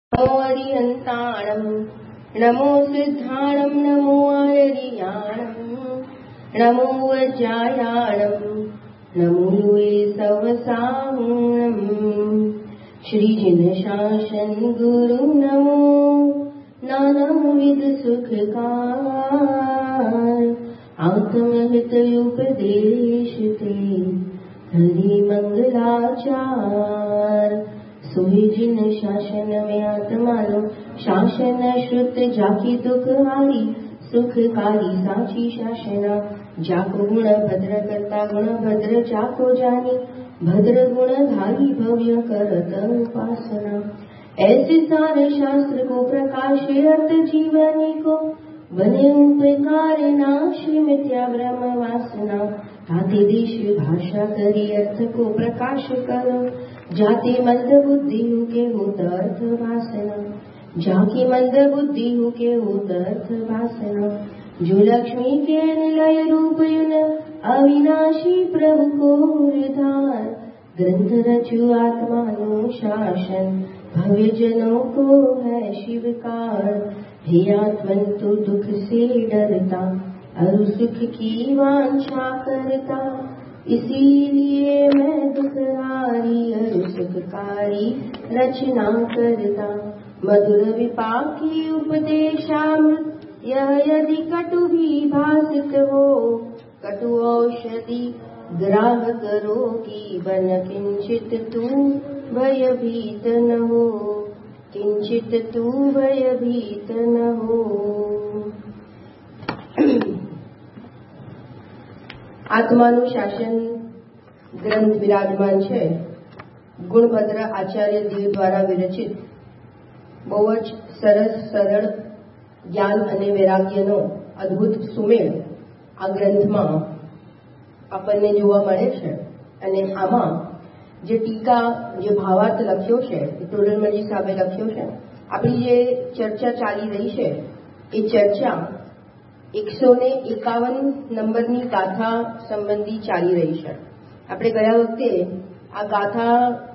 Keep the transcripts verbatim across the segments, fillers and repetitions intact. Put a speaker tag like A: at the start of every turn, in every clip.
A: नमो अरिहन्ताणं नमो सिद्धाणं नमो आयरियाणं नमो वज्रायाणं नमो लुए सवसाहुणं श्रीजिन शासन गुरु नमो नानाविध सुखकार आत्महित उपदेश ते हरि मंगलाचार सोई जिन शासन में आत्मानो शासन श्रुत जाकी दुखहारी सुखकारी साची शासना जाको गुण भद्र करता गुण भद्र जाको जानी भद्र गुण धारी भव्य करत उपासना ऐसे सारे शास्त्र को प्रकाश अर्थ जीवनी को बने उपकार नाश मिथ्या ब्रह्म वासना हाथी देश भाषा करी अर्थ को प्रकाश करो जाति मंद बुद्धि हूँ के होत अर्थ वासना जाकी मंद बुद्धि हूँ के होत अर्थ वासना जो लक्ष्मी के निलय रूप युन अविनाशी प्रभु को धार ग्रंथ रचु आत्मानो शासन भव्य जनों को है शिवकार हे आत्मन तू दुख से डरता और सुख की वांछा करता इसीलिए मैं दुखहारी और सुखकारी रचना करता मधुर विपाकी उपदेशामृत यह यदि कटु भी भासित हो कटु औषधि ग्राहक रोगी बन किंचित तू भयभीत न हो किंचित तू भयभीत न हो। આત્માનું શાસન ગ્રંથ વિરાજમાન છે. ગુણભદ્ર આચાર્ય દેવ દ્વારા વિરચિત બહુ જ સરસ સરળ જ્ઞાન અને વૈરાગ્યનો અદ્ભુત સુમેળ આ ગ્રંથમાં આપણને જોવા મળે છે. અને આમાં જે ટીકા જે ભાવાર્થ લખ્યો છે એ ટોલરમજી સાહેબે લખ્યો છે. આપણી જે ચર્ચા ચાલી રહી છે એ ચર્ચા એકસો ને એકાવન નંબરની ગાથા સંબંધી ચાલી રહી છે. આપણે ગયા વખતે આ ગાથા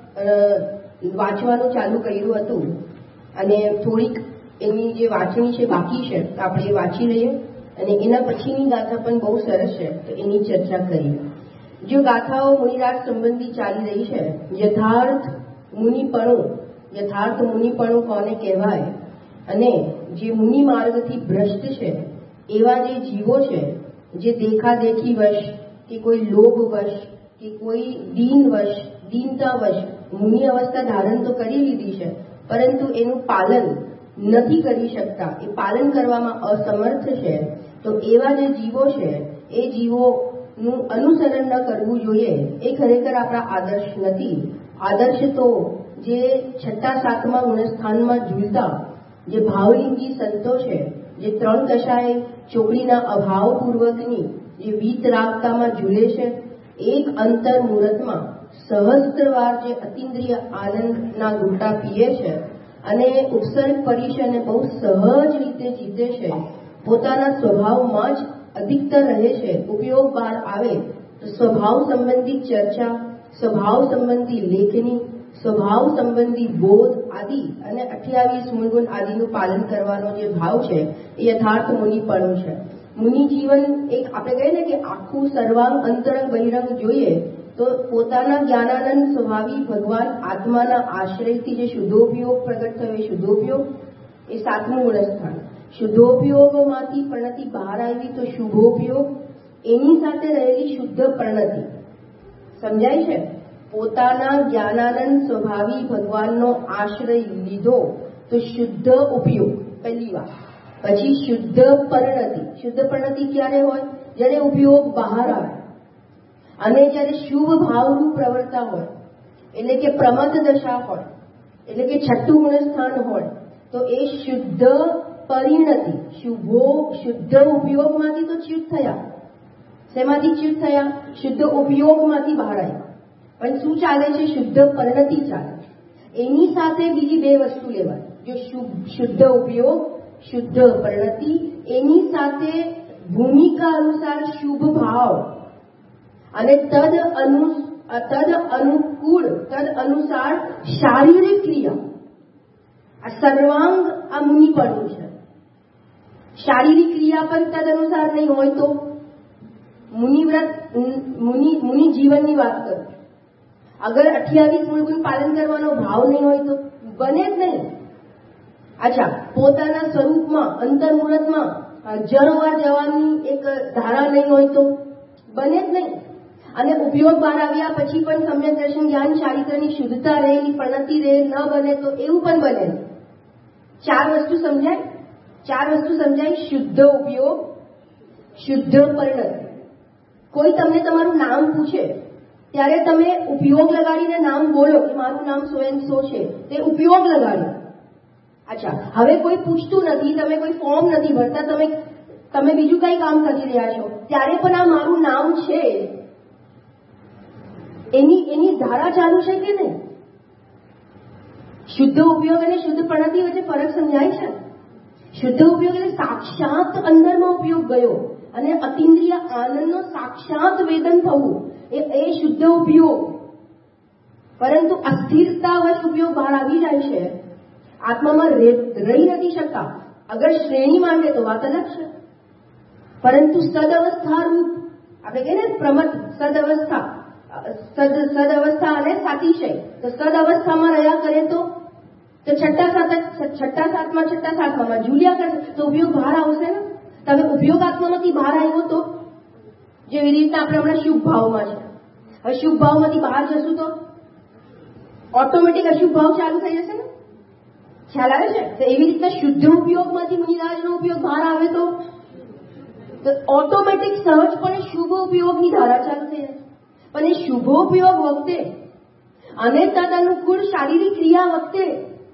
A: વાંચવાનું ચાલુ કર્યું હતું અને થોડીક એની જે વાંચણી છે બાકી છે તો આપણે એ વાંચી લઈએ અને એના પછીની ગાથા પણ બહુ સરસ છે તો એની ચર્ચા કરીએ. જો ગાથાઓ મુનિરાજ સંબંધી ચાલી રહી છે, યથાર્થ મુનિપણું યથાર્થ મુનિપણું કોને કહેવાય અને જે મુનિ માર્ગથી ભ્રષ્ટ છે એવા જે જીવો છે જે દેખાદેખી વશ કે કોઈ લોભ વશ કે કોઈ દીન વશ દીનતા વશ મુનિ અવસ્થા ધારણ તો કરી લીધી છે પરંતુ એનું પાલન નથી કરી શકતા, એ પાલન કરવામાં અસમર્થ છે, તો એવા જે જીવો છે એ જીવોનું અનુસરણ ન કરવું જોઈએ. એ ખરેખર આપણા આદર્શ નથી. આદર્શ તો જે છઠ્ઠા સાતમા ગુણસ્થાનમાં ઝૂલતા જે ભાવલિંગી સંતો છે, જે ત્રણ કશાએ ચોકડીના અભાવપૂર્વકની જે વીતરાગતામાં ઝૂલે છે, એક અંતર મુહૂર્તમાં સહસ્ત્રવાર જે અતિન્દ્રિય આનંદના ઘૂંટા પીએ છે અને ઉપસર્ગ પડી છે અને બહુ સહજ રીતે જીતે છે, પોતાના સ્વભાવમાં જ અધિકતર રહે છે. ઉપયોગ બહાર આવે તો સ્વભાવ સંબંધી ચર્ચા, સ્વભાવ સંબંધી લેખની, સ્વભાવ સંબંધી બોધ આદિ અને અઠ્યાવીસ મૂળગુણ આદિનું પાલન કરવાનો જે ભાવ છે એ યથાર્થ મુનિપણું છે. મુનિ જીવન એક આપણે કહીએ ને કે આખું સર્વાંગ અંતરંગ બહિરંગ જોઈએ તો પોતાના જ્ઞાનાનંદ સ્વભાવી ભગવાન આત્માના આશ્રયથી જે શુદ્ધોપયોગ પ્રગટ થયો એ શુદ્ધોપયોગ એ સાતમું ગુણસ્થાન. શુદ્ધોપયોગમાંથી પ્રણતિ બહાર આવી તો શુભોપયોગ, એની સાથે રહેલી શુદ્ધ પ્રણતિ. સમજાય છે? પોતાના જ્ઞાનાનંદ સ્વભાવી ભગવાનનો આશ્રય લીધો તો શુદ્ધ ઉપયોગ પહેલી વાર, પછી શુદ્ધ પરિણતિ. શુદ્ધ પરિણતિ ક્યારે હોય? જ્યારે ઉપયોગ બહાર આવે અને જ્યારે શુભ ભાવનું પ્રવર્તા હોય, એટલે કે પ્રમદ દશા હોય, એટલે કે છઠ્ઠું ગુણસ્થાન હોય તો એ શુદ્ધ પરિણતિ. શુભો શુદ્ધ ઉપયોગમાંથી તો ચ્યુત થયા. શેમાંથી ચ્યુત થયા? શુદ્ધ ઉપયોગમાંથી બહાર આવ્યા. પણ શું ચાલે છે? શુદ્ધ પરિણતિ ચાલે. એની સાથે બીજી બે વસ્તુ લેવાય. જો શુદ્ધ ઉપયોગ, શુદ્ધ પરિણતિ, એની સાથે ભૂમિકા અનુસાર શુભ ભાવ અને તદ અનુ તદ અનુકૂળ તદ અનુસાર શારીરિક ક્રિયા આ સર્વાંગ આ મુનિપણું છે. શારીરિક ક્રિયા પણ તદનુસાર નહીં હોય તો મુનિવ્રત મુનિ મુનિ જીવનની વાત કરું. અગર અઠ્યાવીસ મૂળગુણ પાલન કરવાનો ભાવ નહીં હોય તો બને જ નહીં. અચ્છા, પોતાના સ્વરૂપમાં અંતર્મુહૂર્તમાં જળવાર જવાની એક ધારા નહીં હોય તો બને જ નહીં. અને ઉપયોગ બહાર આવ્યા પછી પણ સમ્યક દર્શન જ્ઞાન ચારિત્રની શુદ્ધતા રહેલી પ્રણતિ રહે ન બને તો એવું પણ બને નહીં. ચાર વસ્તુ સમજાય ચાર વસ્તુ સમજાય શુદ્ધ ઉપયોગ, શુદ્ધ પરિણતિ. કોઈ તમને તમારું નામ પૂછે ત્યારે તમે ઉપયોગ લગાડીને નામ બોલો કે મારું નામ સો એન્ડ સો છે, તે ઉપયોગ લગાડો. અચ્છા, હવે કોઈ પૂછતું નથી, તમે કોઈ ફોર્મ નથી ભરતા, તમે તમે બીજું કઈ કામ કરી રહ્યા છો, ત્યારે પણ આ મારું નામ છે એની એની ધારા ચાલુ છે કે નહીં? શુદ્ધ ઉપયોગ અને શુદ્ધ પ્રણતિ વચ્ચે ફરક સમજાય છે. શુદ્ધ ઉપયોગ એટલે સાક્ષાત અંદરમાં ઉપયોગ ગયો અને અતિન્દ્રિય આનંદનો સાક્ષાત વેદન થવું એ એ શુદ્ધ ઉપયોગ. પરંતુ અસ્થિરતાવશ ઉપયોગ બહાર આવી જાય છે, આત્મામાં રહી નથી શકતા. અગર શ્રેણી માંગે તો વાત અલગ છે, પરંતુ સદઅવસ્થા રૂપ આપણે કહીએ ને પ્રમત સદઅવસ્થા સદ સદઅવસ્થા અને સાતિશય, તો સદઅવસ્થામાં રહ્યા કરે તો તો છઠ્ઠા સાત છઠ્ઠા સાતમાં છઠ્ઠા સાતમાં જુલિયા કરશે તો ઉપયોગ બહાર આવશે ને. તમે ઉપયોગ આત્મામાંથી બહાર આવ્યો તો જેવી રીતે આપણે હમણાં શુભ ભાવમાં છે, હવે શુભ ભાવમાંથી બહાર જશું તો ઓટોમેટિક અશુભ ભાવ ચાલુ થઈ જશે ને. ખ્યાલ આવે છે? તો એવી રીતના શુદ્ધ ઉપયોગમાંથી મુનિરાજનો ઉપયોગ બહાર આવે તો ઓટોમેટિક સહજપણે શુભ ઉપયોગની ધારા ચાલુ થઈ જશે. પણ એ શુભોપયોગ વખતે અને તદ અનુકૂળ શારીરિક ક્રિયા વખતે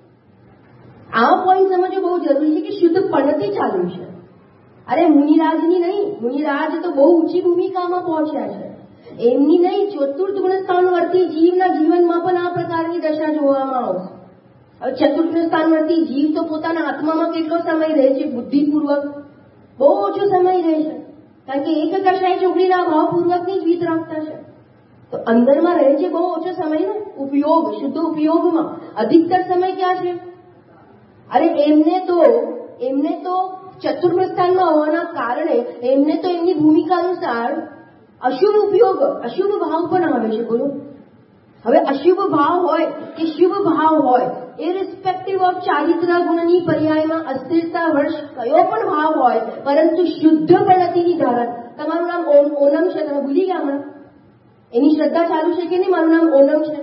A: આ પોઈન્ટ સમજવું બહુ જરૂરી છે કે શુદ્ધ પણતિ ચાલુ છે. અરે મુનિરાજની નહીં, મુનિરાજ તો બહુ ઊંચી ભૂમિકામાં પહોંચ્યા છે, એમની નહીં, ચતુર્થ ગુણસ્થાનવર્તી જીવના જીવનમાં પણ આ પ્રકારની દશા જોવામાં આવશે. હવે ચતુર્થ ગુણસ્થાનવર્તી જીવ તો પોતાના આત્મામાં કેટલો સમય રહે છે? બુદ્ધિપૂર્વક બહુ ઓછો સમય રહે છે, કારણ કે એક કશાય ચોકડીના ભાવપૂર્વકની જ વિત રાખતા છે. તો અંદરમાં રહે છે બહુ ઓછો સમય ને ઉપયોગ, શુદ્ધ ઉપયોગમાં. અધિકતર સમય ક્યાં છે? અરે એમને તો એમને તો ચતુર્મસ્થાનમાં હોવાના કારણે એમને તો એમની ભૂમિકા અનુસાર અશુભ ઉપયોગ, અશુભ ભાવ પણ આવે છે. બોલો, હવે અશુભ ભાવ હોય કે શુભ ભાવ હોય, એ રિસ્પેક્ટિવ ઓફ ચારિત્ર ગુણની પર્યાયમાં અસ્થિરતા વર્ષ કયો પણ ભાવ હોય, પરંતુ શુદ્ધ પ્રણતિની ધારા. તમારું નામ ઓનમ છે, તમે ભૂલી ગયા હમણાં? એની શ્રદ્ધા ચાલુ છે કે નહીં? મારું નામ ઓનમ છે,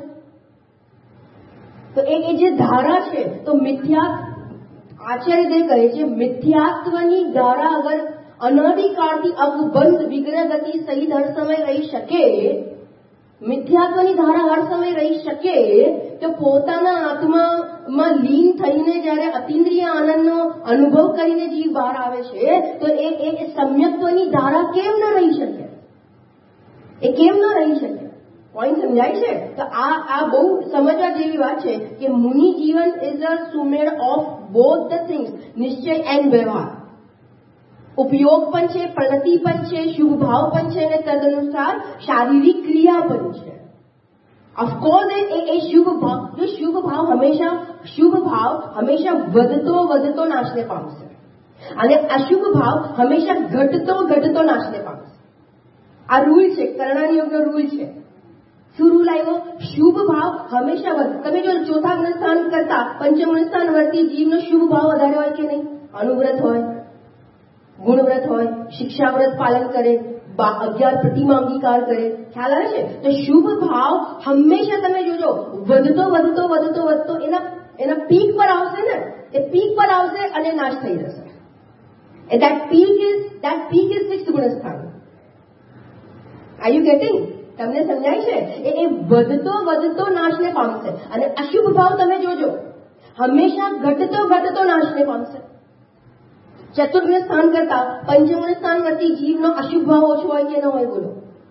A: તો એ જે ધારા છે, તો મિથ્યા આચાર્યદેવ કહે છે મિથ્યાત્વની ધારા અગર અનાદિકાળથી અકબંધ વિગ્રહ ગતિ સહિત હર સમય રહી શકે, મિથ્યાત્વની ધારા હર સમય રહી શકે, તો પોતાના આત્મામાં લીન થઈને જ્યારે અતિન્દ્રિય આનંદનો અનુભવ કરીને જીવ બહાર આવે છે, તો એ એ સમ્યક્ત્વની ધારા કેમ ન રહી શકે? એ કેમ ન રહી શકે? પોઈન્ટ સમજાય છે? તો આ આ બહુ સમજવા જેવી વાત છે કે મુનિ જીવન ઇઝ અ સુમેળ ઓફ બોથ ધ થિંગ્સ, નિશ્ચય એન્ડ વ્યવહાર. ઉપયોગ પણ છે, પ્રગતિ પણ છે, શુભ ભાવ પણ છે, અને તદનુસાર શારીરિક ક્રિયા પણ છે. ઓફકોર્સ એ એ શુભ ભાવ, જો શુભ ભાવ હંમેશા શુભ ભાવ હંમેશા વધતો વધતો નાશને પામશે, અને અશુભ ભાવ હંમેશા ઘટતો ઘટતો નાશને પામશે. આ રૂલ છે, કર્ણાનિયોગનો રૂલ છે. શું રૂલ આવ્યો? શુભ ભાવ હંમેશા વધે. તમે જો ચોથા ગુણસ્થાન કરતા પંચમ ગુણસ્થાન વર્તી જીવનો શુભ ભાવ વધારે હોય કે નહીં? અનુવ્રત હોય, ગુણવ્રત હોય, શિક્ષાવ્રત પાલન કરે, અગિયાર પ્રતિમા અંગીકાર કરે. ખ્યાલ આવે છે? તો શુભ ભાવ હંમેશા તમે જોજો વધતો વધતો વધતો વધતો એના એના પીક પર આવશે ને, એ પીક પર આવશે અને નાશ થઈ જશે. That peak is that peak is sixth ગુણસ્થાન. Are you getting? તમને સમજાય છે? એ વધતો વધતો નાશને પામશે, અને અશુભ ભાવ તમે જોજો હંમેશા ઘટતો ઘટતો નાશને પામશે. ચતુર્થ સ્થાન કરતા પંચમ સ્થાન વર્તી જીવનો અશુભ ભાવ ઓછો હોય કે ન હોય? બોલો.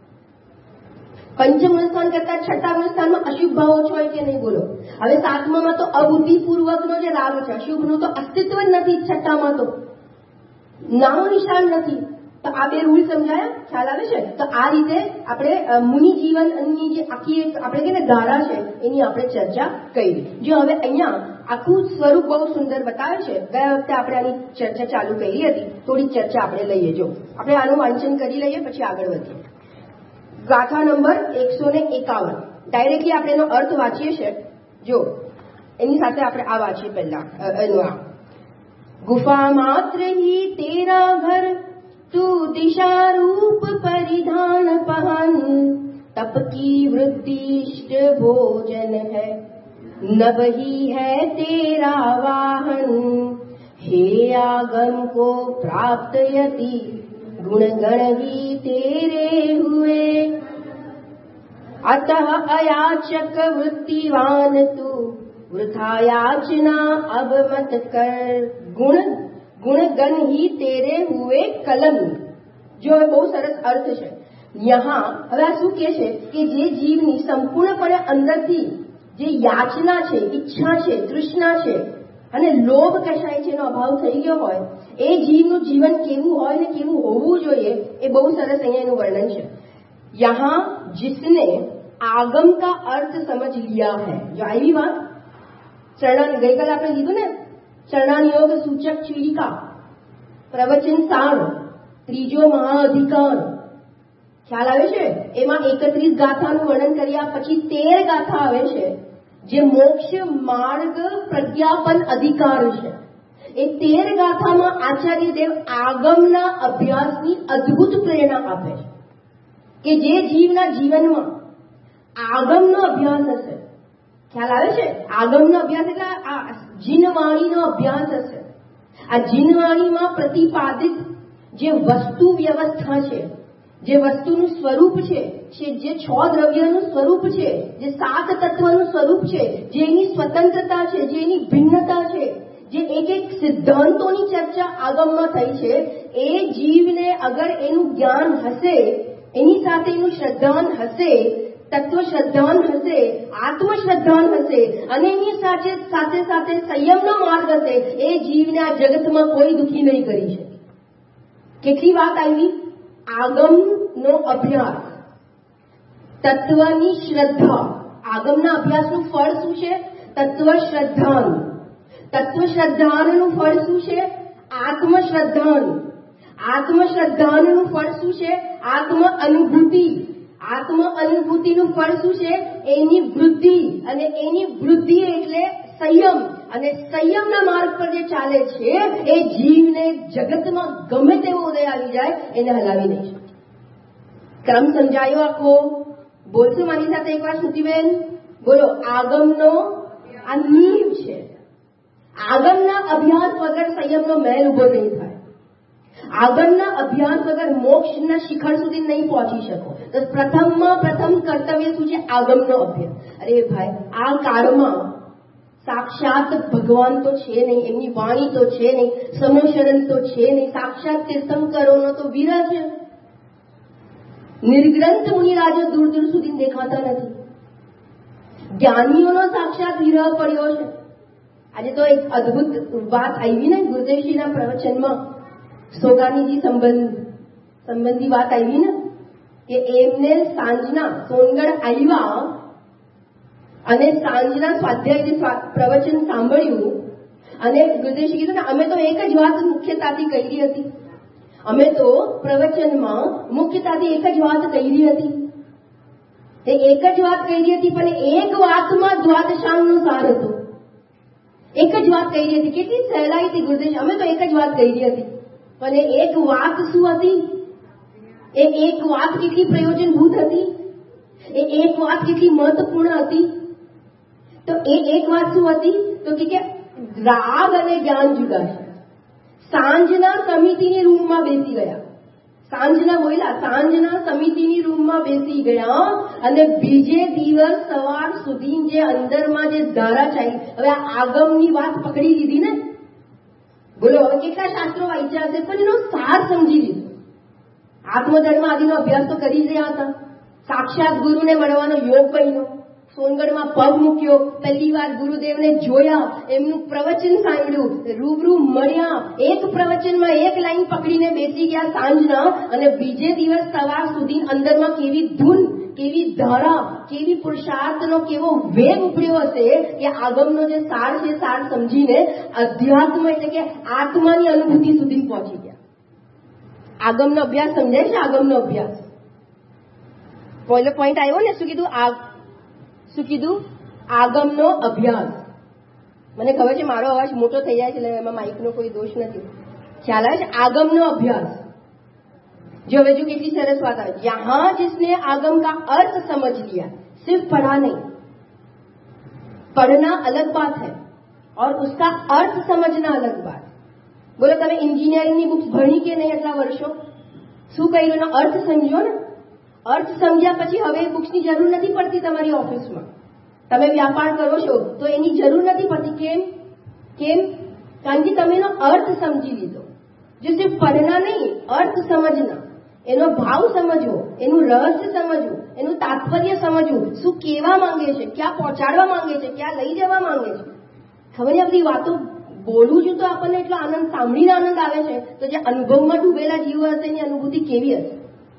A: પંચમ સ્થાન કરતા છઠ્ઠા સ્થાનમાં અશુભ ભાવ ઓછો હોય કે નહીં? બોલો. હવે સાતમામાં તો અબુદ્ધિપૂર્વકનો જે રાગ છે, અશુભનું તો અસ્તિત્વ જ નથી. છઠ્ઠામાં તો નામ નિશાન નથી. તો આ બે રૂલ સમજાયા? ખ્યાલ આવે છે? તો આ રીતે આપણે મુનિ જીવનની જે આખી એક આપણે કે ધારા છે એની આપણે ચર્ચા કરી. જો હવે અહીંયા આખું સ્વરૂપ બહુ સુંદર બતાવે છે. ગયા વખતે આપણે આની ચર્ચા ચાલુ કરી હતી, થોડી ચર્ચા આપણે લઈએ. જો આપણે આનું વાંચન કરી લઈએ પછી આગળ વધીએ. ગાથા નંબર એકસો ને એકાવન. ડાયરેક્ટલી આપણે એનો અર્થ વાંચીએ છીએ. જો એની સાથે આપણે આ વાંચીએ પહેલા એનું આ गुफा मात्र ही तेरा घर तू दिशा रूप परिधान पहन तप की वृद्धिष्ट भोजन है नभ ही है तेरा वाहन हे आगम को प्राप्त यति गुण गण ही तेरे हुए अतः अयाचक वृत्तिवान तू वृथा याचना अब मत कर गुण गुण गण ही तेरे हुए कलम. जो હવે બહુ સરસ અર્થ છે. યહાં હવે આ શું કહે છે કે જે જીવની સંપૂર્ણપણે અંદરથી જે યાચના છે, ઈચ્છા છે, તૃષ્ણા છે અને લોભ કશાય છે એનો અભાવ થઈ ગયો હોય એ જીવનું જીવન કેવું હોય ને કેવું હોવું જોઈએ એ બહુ સરસ અહીંયા એનું વર્ણન છે. યહાં जिसने आगम का अर्थ समझ लिया है. जो આવી વાત ચરણા ગઈકાલે આપણે લીધું ને ચરણાનિયોગ સૂચક ચીડિકા પ્રવચન સાર ત્રીજો મહાઅધિકાર ખ્યાલ આવે છે. એમાં એકત્રીસ ગાથાનું વર્ણન કર્યા પછી તેર ગાથા આવે છે જે મોક્ષ માર્ગ પ્રજ્ઞાપન અધિકાર છે. એ તેર ગાથામાં આચાર્ય દેવ આગમના અભ્યાસની અદ્ભુત પ્રેરણા આપે છે કે જે જીવના જીવનમાં આગમનો અભ્યાસ હશે. ખ્યાલ આવે છે? આગમનો અભ્યાસ એટલે આ જીનવાણીનો અભ્યાસ હશે. આ જીનવાણીમાં પ્રતિપાદિત જે વસ્તુ વ્યવસ્થા છે, જે વસ્તુનું સ્વરૂપ છે, જે છ દ્રવ્યનું સ્વરૂપ છે, જે સાત તત્વનું સ્વરૂપ છે, જે એની સ્વતંત્રતા છે, જે એની ભિન્નતા છે, જે એક એક સિદ્ધાંતોની ચર્ચા આગમમાં થઈ છે, એ જીવને અગર એનું જ્ઞાન હશે, એની સાથે એનું શ્રદ્ધાન હશે, તત્વ શ્રદ્ધાન હશે, આત્મશ્રદ્ધાન હશે અને એની સાથે સાથે સાથે સંયમનો માર્ગ હશે, એ જીવને આ જગતમાં કોઈ દુઃખી નહીં કરી શકે. કેટલી વાત આવી? આગમનો અભ્યાસ, તત્વની શ્રદ્ધા. આગમના અભ્યાસનું ફળ શું છે? તત્વ શ્રદ્ધાન. તત્વ શ્રદ્ધાનનું ફળ શું છે? આત્મશ્રદ્ધાન. આત્મશ્રદ્ધાનનું ફળ શું છે? આત્મ અનુભૂતિ. આત્મ અનુભૂતિનું ફળ શું છે? એની વૃદ્ધિ. અને એની વૃદ્ધિ એટલે સંયમ. અને સંયમના માર્ગ પર જે ચાલે છે એ જીવને જગતમાં ગમે તેવો ઉદય આવી જાય એને હલાવી નહીં શકે. ક્રમ સમજાયો આખો? બોલશો મારી સાથે એકવાર શ્રુતિબેન? બોલો. આગમનો આ નીવ છે. આગમના અભ્યાસ વગર સંયમનો મહેલ ઉભો નહીં થાય. આગળના અભ્યાસ વગર મોક્ષના શિખર સુધી નહીં પહોંચી શકો. તો પ્રથમમાં પ્રથમ કર્તવ્ય શું છે? આગમનો અભ્યાસ. અરે ભાઈ, આ કાળમાં સાક્ષાત ભગવાન તો છે નહીં, એમની વાણી તો છે નહીં, સમોશરણ તો છે નહીં, સાક્ષાત તીર્થંકરોનો તો વિરહ છે. નિર્ગ્રંથ મુનિરાજો દૂર દૂર સુધી દેખાતા નથી. જ્ઞાનીઓનો સાક્ષાત વિરહ પડ્યો છે. આજે તો એક અદભુત વાત આવી ને ગુરુદેવશ્રીના પ્રવચનમાં, સોગાનીજી સંબંધ સંબંધી વાત આવી ને કે એમને સાંજના સોનગઢ આવ્યા અને સાંજના સ્વાધ્યાય પ્રવચન સાંભળ્યું અને ગુરુદેવશ્રી કીધું ને અમે તો એક જ વાત મુખ્યતાથી કરી હતી. અમે તો પ્રવચનમાં મુખ્યતાથી એક જ વાત કરી હતી. એ એક જ વાત કરી હતી પણ એક વાતમાં દ્વાદશાંગનો સાર હતો. એક જ વાત કરી હતી. કેટલી સહેલાઈથી ગુરુદેવ, અમે તો એક જ વાત કરી હતી પણ એક વાત શું હતી? એ એક વાત કેટલી પ્રયોજનભૂત હતી? એ એક વાત કેટલી મહત્વપૂર્ણ હતી? તો એ એક વાત શું હતી? તો કે રાગ અને જ્ઞાન જુદા છે. સાંજના સમિતિની રૂમમાં બેસી ગયા. સાંજના બોલ્યા, સાંજના સમિતિની રૂમમાં બેસી ગયા અને બીજે દિવસ સવાર સુધી જે અંદરમાં જે ધારા ચાલી, હવે આ આગમની વાત પકડી લીધી ને. બોલો, હવે કેટલા શાસ્ત્રો વાંચ્યા છે પણ એનો સાર સમજી લીધો. આત્મધર્મ આદિનો અભ્યાસ તો કરી જ રહ્યા હતા. સાક્ષાત ગુરુને મળવાનો યોગ બન્યો. સોનગઢમાં પગ મૂક્યો, પહેલી વાર ગુરુદેવને જોયા, એમનું પ્રવચન સાંભળ્યું, રૂબરૂ મળ્યા, એક પ્રવચનમાં એક લાઈન પકડીને બેસી ગયા સાંજના અને બીજે દિવસ સવાર સુધી અંદરમાં કેવી ધૂન, કેવી ધારા, કેવી પુરુષાર્થનો કેવો વેગ ઉપડ્યો હશે કે આગમનો જે સાર છે સાર સમજીને અધ્યાત્મ એટલે કે આત્માની અનુભૂતિ સુધી પહોંચી ગયા. આગમનો અભ્યાસ સમજાય છે? આગમનો અભ્યાસ પહેલો પોઈન્ટ આવ્યો ને. શું કીધું? શું કીધું? આગમનો અભ્યાસ. મને ખબર છે મારો અવાજ મોટો થઈ જાય છે એટલે એમાં માઇકનો કોઈ દોષ નથી. ખ્યાલ આવે છે? આગમનો અભ્યાસ. जो वे जो कितनी सरस बात है. यहां जिसने आगम का अर्थ समझ लिया, सिर्फ पढ़ा नहीं, पढ़ना अलग बात है और उसका अर्थ समझना अलग बात. बोलो તમે એન્જિનિયરિંગની બુક્સ ભણી કે નહીં એટલા વર્ષો? શું કર્યું? એનો અર્થ સમજો ને. અર્થ સમજ્યા પછી હવે બુક્સની જરૂર નથી પડતી તમારી ઓફિસમાં. તમે વ્યાપાર કરો છો તો એની જરૂર નથી પડતી. કેમ? કેમ? કારણ કે તમે એનો અર્થ સમજી લીધો. જો સિર્ફ પઢના નહીં, અર્થ સમજના, એનો ભાવ સમજવો, એનું રહસ્ય સમજવું, એનું તાત્પર્ય સમજવું, શું કહેવા માંગે છે, ક્યાં પહોંચાડવા માંગે છે, ક્યાં લઈ જવા માંગે છે. ખબર છે? આ બધી વાતો બોલું છું તો આપણને એટલો આનંદ, સાંભળીને આનંદ આવે છે, તો જે અનુભવમાં ડૂબેલા જીવ હશે એની અનુભૂતિ કેવી હશે.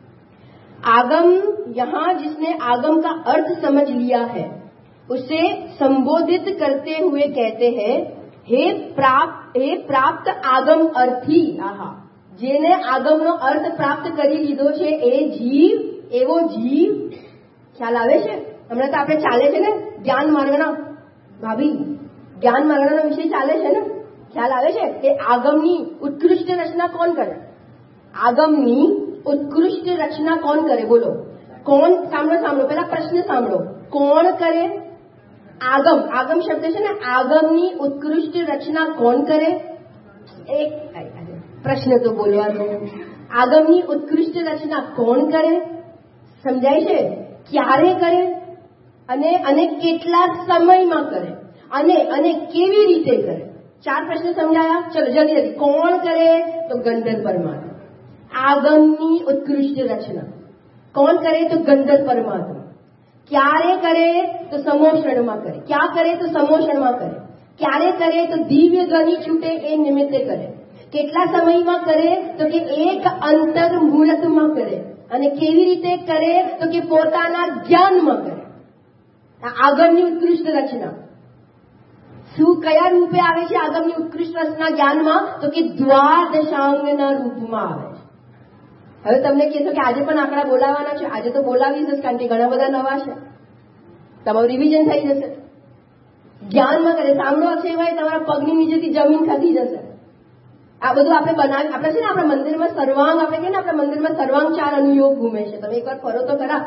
A: आगम, यहां जिसने आगम का अर्थ समझ लिया है उसे संबोधित करते हुए कहते हैं, हे प्राप्त हे प्राप्त आगम अर्थी. आहा, જેને આગમનો અર્થ પ્રાપ્ત કરી લીધો છે એ જીવ, એવો જીવ. ખ્યાલ આવે છે? હમણાં તો આપણે ચાલે છે ને જ્ઞાન માર્ગના, ભાભી જ્ઞાન માર્ગનો વિષય ચાલે છે ને. ખ્યાલ આવે છે? એ આગમની ઉત્કૃષ્ટ રચના કોણ કરે? આગમની ઉત્કૃષ્ટ રચના કોણ કરે? બોલો કોણ? સાંભળો સાંભળો પહેલા પ્રશ્ન સાંભળો. કોણ કરે? આગમ. આગમ શબ્દ છે ને, આગમની ઉત્કૃષ્ટ રચના કોણ કરે? એક પ્રશ્ન તો બોલવા દો. આગમની ઉત્કૃષ્ટ રચના કોણ કરે? સમજાય છે? ક્યારે કરે અને અને કેટલા સમયમાં કરે અને અને કેવી રીતે કરે? ચાર પ્રશ્ન સમજાયા. ચલો જલ્દી જલ્દી. કોણ કરે? તો ગંધર્વ પરમાત્મા. આગમની ઉત્કૃષ્ટ રચના કોણ કરે? તો ગંધર્વ પરમાત્મા. ક્યારે કરે? તો સમોષણમાં કરે. ક્યાં કરે? તો સમોષણમાં કરે. ક્યારે કરે? તો દિવ્ય ધ્વનિ છૂટે એ નિમિત્તે કરે. કેટલા સમયમાં કરે? તો કે એક અંતર મુહૂર્તમાં કરે. અને કેવી રીતે કરે? તો કે પોતાના જ્ઞાનમાં કરે. આગમની ઉત્કૃષ્ટ રચના શું કયા રૂપે આવે છે? આગમની ઉત્કૃષ્ટ રચના જ્ઞાનમાં તો કે દ્વાદશાંગના રૂપમાં આવે છે. હવે તમને કહેશો કે આજે પણ આંકડા બોલાવાના છે. આજે તો બોલાવીશ જ, કારણ કે ઘણા બધા નવા છે. તમારું રિવિઝન થઈ જશે. જ્ઞાનમાં કરે. સાંભળો છે ભાઈ, તમારા પગની નીચેથી જમીન ખસી જશે. આ બધું આપણે બનાવી, આપણે છે ને આપણા મંદિરમાં સર્વાંગ, આપણે કહીએ ને આપણા મંદિરમાં સર્વાંગ ચાર અનુયોગ ઘૂમે છે. તમે એકવાર ફરો તો ખરા.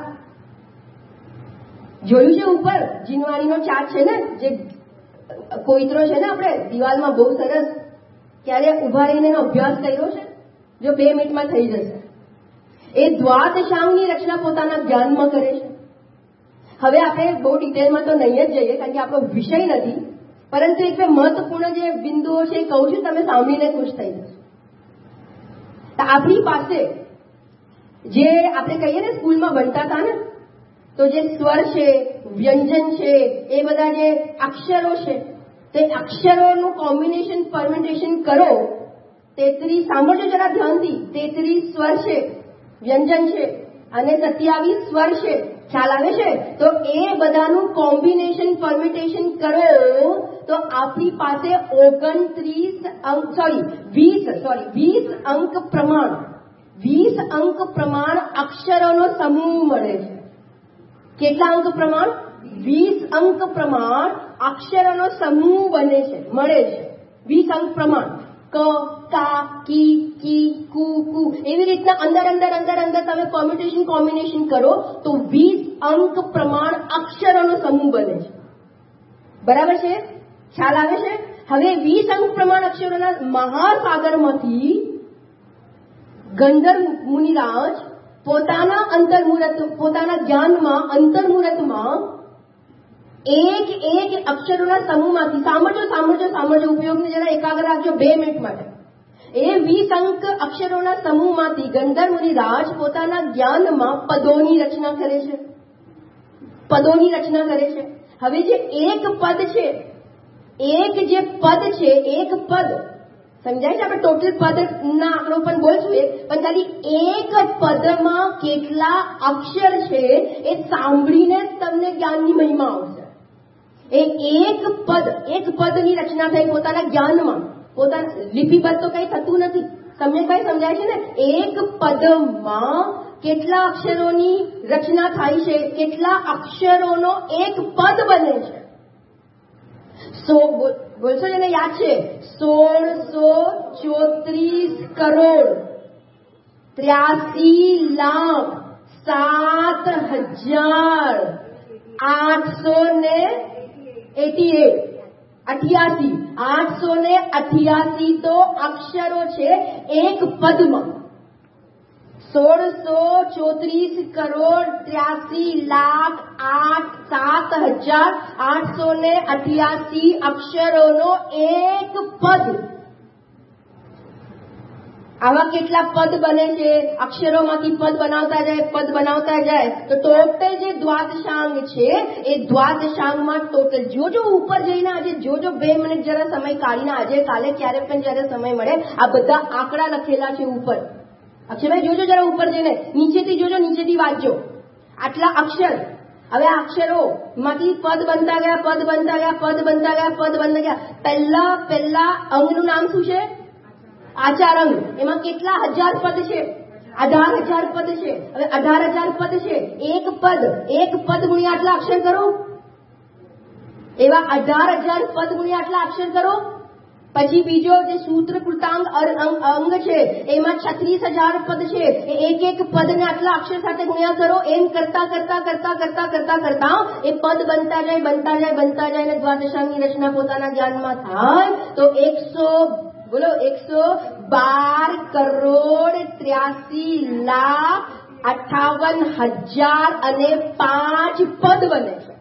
A: જોયું છે ઉપર જીનવાણીનો ચાર્ટ છે ને, જે કોઈત્રો છે ને આપણે દિવાલમાં બહુ સરસ, ક્યારે ઉભા રહીને એનો અભ્યાસ કર્યો છે? જો બે મિનિટમાં થઈ જશે. એ દ્વાદશાંગની રચના પોતાના જ્ઞાનમાં કરે છે. હવે આપણે બહુ ડિટેલમાં તો નહીં જ જઈએ કારણ કે આપણો વિષય નથી, પરંતુ એક બે મહત્વપૂર્ણ જે બિંદુઓ છે એ કહું છું, તમે સાંભળીને ખુશ થઈ જશો. તો આપણી પાસે જે આપણે કહીએ ને સ્કૂલમાં ભણતા હતા ને, તો જે સ્વર છે, વ્યંજન છે, એ બધા જે અક્ષરો છે, તે અક્ષરોનું કોમ્બિનેશન પરમ્યુટેશન કરો. તેત્રીસ, સાંભળજો જરા ધ્યાનથી, તેત્રીસ સ્વર છે, વ્યંજન છે અને સત્યાવીસ સ્વર છે. ખ્યાલ આવે છે? તો એ બધાનું કોમ્બિનેશન પરમ્યુટેશન કરો તો આપણી પાસે ઓગણત્રીસ અંક, સોરી વીસ સોરી વીસ અંક પ્રમાણ, વીસ અંક પ્રમાણ અક્ષરોનો સમૂહ મળે છે. કેટલા અંક પ્રમાણ? વીસ અંક પ્રમાણ અક્ષરોનો સમૂહ બને છે, મળે છે. વીસ અંક પ્રમાણ. ક, કા, કી, કી, કુ, કુ, એવી રીતના અંદર અંદર અંદર અંદર તમે કોમ્બિનેશન કોમ્બિનેશન કરો તો વીસ અંક પ્રમાણ અક્ષરોનો સમૂહ બને છે. બરાબર છે? ખ્યાલ આવે છે? હવે વીસ અંક પ્રમાણ અક્ષરોના મહાસાગરમાંથી ગંધર્વ મુનિરાજ પોતાના અંતર્મુહૂર્ત, પોતાના જ્ઞાનમાં અંતર્મુહૂર્તમાં એક એક અક્ષરોના સમૂહમાંથી, સાંભળજો સાંભળજો સાંભળજો, ઉપયોગને જરા એકાગ્ર રાખજો બે મિનિટ માટે. એ વીસ અંક અક્ષરોના સમૂહમાંથી ગંધર્વ મુનિરાજ પોતાના જ્ઞાનમાં પદોની રચના કરે છે. પદોની રચના કરે છે. હવે જે એક પદ છે, એક જે પદ છે, એક પદ સમજાય છે? આપણે ટોટલ પદના આંકડો પણ બોલશું એક, પણ ખાલી એક પદમાં કેટલા અક્ષર છે એ સાંભળીને તમને જ્ઞાનની મહિમા આવશે. એ એક પદ, એક પદની રચના થઈ પોતાના જ્ઞાનમાં, પોતાના લિપિબદ્ધ તો કઈ થતું નથી. તમને કઈ સમજાય છે ને? એક પદમાં કેટલા અક્ષરોની રચના થાય છે, કેટલા અક્ષરોનો એક પદ બને છે. સો બોલશો જેને યાદ છે? સોળસો ચોત્રીસ કરોડ ત્ર્યાસી લાખ સાત હજાર આઠસો ને એટી એટ અઠ્યાસી આઠસો ને અઠ્યાસી તો અક્ષરો છે એક પદમાં. સોળસો ચોત્રીસ કરોડ ત્ર્યાસી લાખ આઠ સાત હજાર આઠસો ને અઠ્યાસી અક્ષરોનો એક પદ. આવા કેટલા પદ બને છે? અક્ષરોમાંથી પદ બનાવતા જાય, પદ બનાવતા જાય તો ટોટલ જે દ્વાદશાંગ છે એ દ્વાદશાંગમાં ટોટલ જો જો ઉપર જઈને આજે જો જો બે મિનિટ જરા સમય કાઢીને આજે કાલે ક્યારે પણ જયારે સમય મળે આ બધા આંકડા લખેલા છે ઉપર. અક્ષરભાઈ જોજો જરા ઉપર જઈને, નીચેથી જોજો, નીચેથી વાંચજો. આટલા અક્ષર, હવે આ અક્ષરો માંથી પદ બનતા ગયા, પદ બનતા ગયા, પદ બનતા ગયા, પદ બનતા ગયા. પહેલા પહેલા અંગનું નામ શું છે? આચાર અંગ. એમાં કેટલા હજાર પદ છે? અઢાર હજાર પદ છે. હવે અઢાર હજાર પદ છે, એક પદ, એક પદ ગુણ્યા આટલા અક્ષર કરો. એવા અઢાર હજાર પદ ગુણ્યા આટલા અક્ષર કરો. પછી બીજો જે સૂત્ર કૃતાંગ અંગ છે એમાં છત્રીસ હજાર પદ છે. એક એક પદને આટલા અક્ષર સાથે ગુણ્યા કરો. એમ કરતા કરતા કરતા કરતા કરતા કરતા એ પદ બનતા જાય, બનતા જાય, બનતા જાય અને દ્વાદશાંગની રચના પોતાના જ્ઞાનમાં થાય તો એકસો બોલો એકસો બાર કરોડ ત્ર્યાસી લાખ અઠાવન હજાર અને પાંચ પદ બને છે.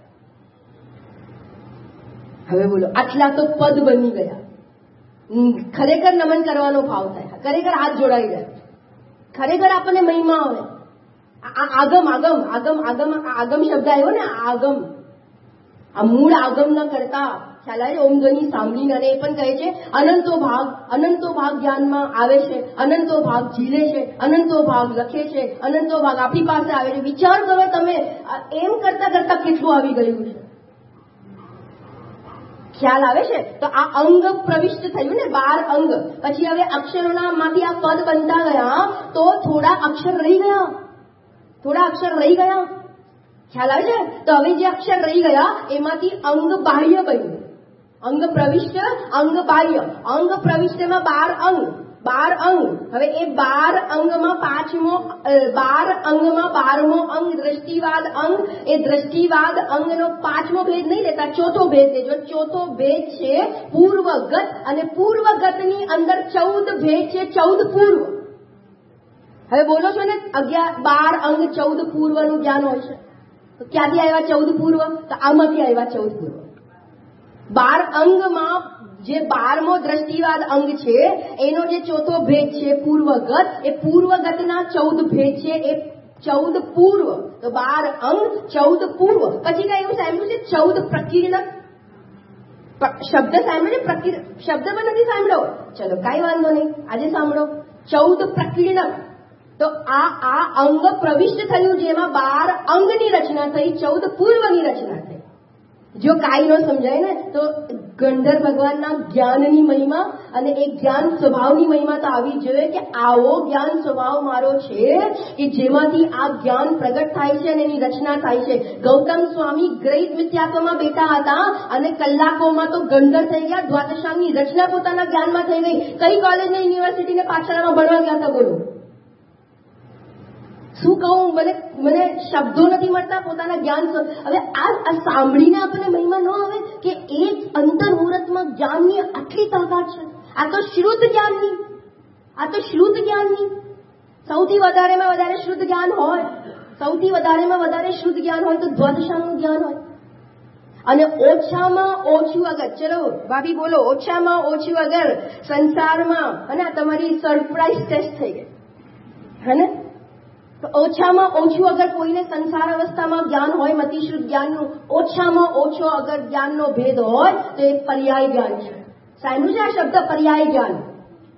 A: હવે બોલો આટલા તો પદ બની ગયા. ખરેખર નમન કરવાનો ભાવ થાય, ખરેખર હાથ જોડાઈ જાય, ખરેખર આપણને મહિમા આવે. આગમ આગમ આગમ આગમ આગમ શબ્દ આવ્યો ને, આગમ, આ મૂળ આગમ ન કરતા ખ્યાલ આવે ઓમ ધ્વનિ સાંભળીને. અને એ પણ કહે છે અનંતો ભાગ, અનંતો ભાગ જ્ઞાનમાં આવે છે, અનંતો ભાગ ઝીલે છે, અનંતો ભાગ લખે છે, અનંતો ભાગ આપણી પાસે આવે છે. વિચાર કરો તમે એમ કરતા કરતા કેટલું આવી ગયું છે. ખ્યાલ આવે છે? તો આ અંગ પ્રવિષ્ટ થયું ને, બાર અંગ. પછી હવે અક્ષરોના માંથી આ પદ બનતા ગયા તો થોડા અક્ષર રહી ગયા, થોડા અક્ષર રહી ગયા. ખ્યાલ આવે છે? તો હવે જે અક્ષર રહી ગયા એમાંથી અંગ બાહ્ય બન્યું. અંગ પ્રવિષ્ટ, અંગ બાહ્ય. અંગ પ્રવિષ્ટમાં બાર અંગ, બાર અંગ. હવે એ બાર અંગમાં પાંચમો, બાર અંગમાં બારમો અંગ દ્રષ્ટિવાદ અંગ. એ દ્રષ્ટિવાદ અંગનો પાંચમો ભેદ નહીં લેતા, ચોથો ભેદ લેજો. ચોથો ભેદ છે પૂર્વગત, અને પૂર્વગતની અંદર ચૌદ ભેદ છે, ચૌદ પૂર્વ. હવે બોલો છો ને અગિયાર બાર અંગ ચૌદ પૂર્વનું જ્ઞાન હોય છે. તો ક્યાંથી આવ્યા ચૌદ પૂર્વ? તો આમાંથી આવ્યા ચૌદ પૂર્વ. બાર અંગમાં જે બારમો દ્રષ્ટિવાદ અંગ છે એનો જે ચોથો ભેદ છે પૂર્વગત, એ પૂર્વગતના ચૌદ ભેદ છે, એ ચૌદ પૂર્વ. તો બાર અંગ ચૌદ પૂર્વ. પછી કઈ એવું સાંભળ્યું છે ચૌદ પ્રકીર્ણક શબ્દ સાંભળ્યો? પ્રકીર્ણ શબ્દમાં નથી સાંભળ્યો? ચલો કઈ વાંધો નહીં, આજે સાંભળો. ચૌદ પ્રકીર્ણક. તો આ આ અંગ પ્રવિષ્ટ થયું જેમાં બાર અંગની રચના થઈ, ચૌદ પૂર્વની રચના થઈ. જો કાંઈ ન સમજાય ને તો ગંધર ભગવાનના જ્ઞાનની મહિમા અને એ જ્ઞાન સ્વભાવની મહિમા તો આવી જોઈએ કે આવો જ્ઞાન સ્વભાવ મારો છે કે જેમાંથી આ જ્ઞાન પ્રગટ થાય છે અને એની રચના થાય છે. ગૌતમ સ્વામી ગ્રેટ મિથ્યાત્વમાં બેઠા હતા અને કલાકોમાં તો ગંધર થઈ ગયા, દ્વાદશાંગની રચના પોતાના જ્ઞાનમાં થઈ ગઈ. કઈ કોલેજ ને યુનિવર્સિટીને પાછળનો ભણવા ગયા હતા બોલો? શું કહું, મને મને શબ્દો નથી મળતા પોતાના જ્ઞાન. હવે આ સાંભળીને આપણને મહિમા ન આવે કે એક અંતર મુહૂર્તમાં જ્ઞાનની આટલી તાકાત છે. આ તો શ્રુદ્ધ જ્ઞાનની, આ તો શુદ્ધ જ્ઞાનની. સૌથી વધારેમાં વધારે શુદ્ધ જ્ઞાન હોય, સૌથી વધારેમાં વધારે શુદ્ધ જ્ઞાન હોય તો દ્વાદશાંગનું જ્ઞાન હોય. અને ઓછામાં ઓછું અગર, ચલો ભાભી બોલો, ઓછામાં ઓછું અગર સંસારમાં, અને તમારી સરપ્રાઈઝ ટેસ્ટ થઈ ગઈ હે ને, તો ઓછામાં ઓછું અગર કોઈને સંસાર અવસ્થામાં જ્ઞાન હોય મતિશ્રુદ્ધ જ્ઞાનનું, ઓછામાં ઓછો અગર જ્ઞાનનો ભેદ હોય તો એ પર્યાય જ્ઞાન છે. સાંભળ્યું છે આ શબ્દ પર્યાય જ્ઞાન?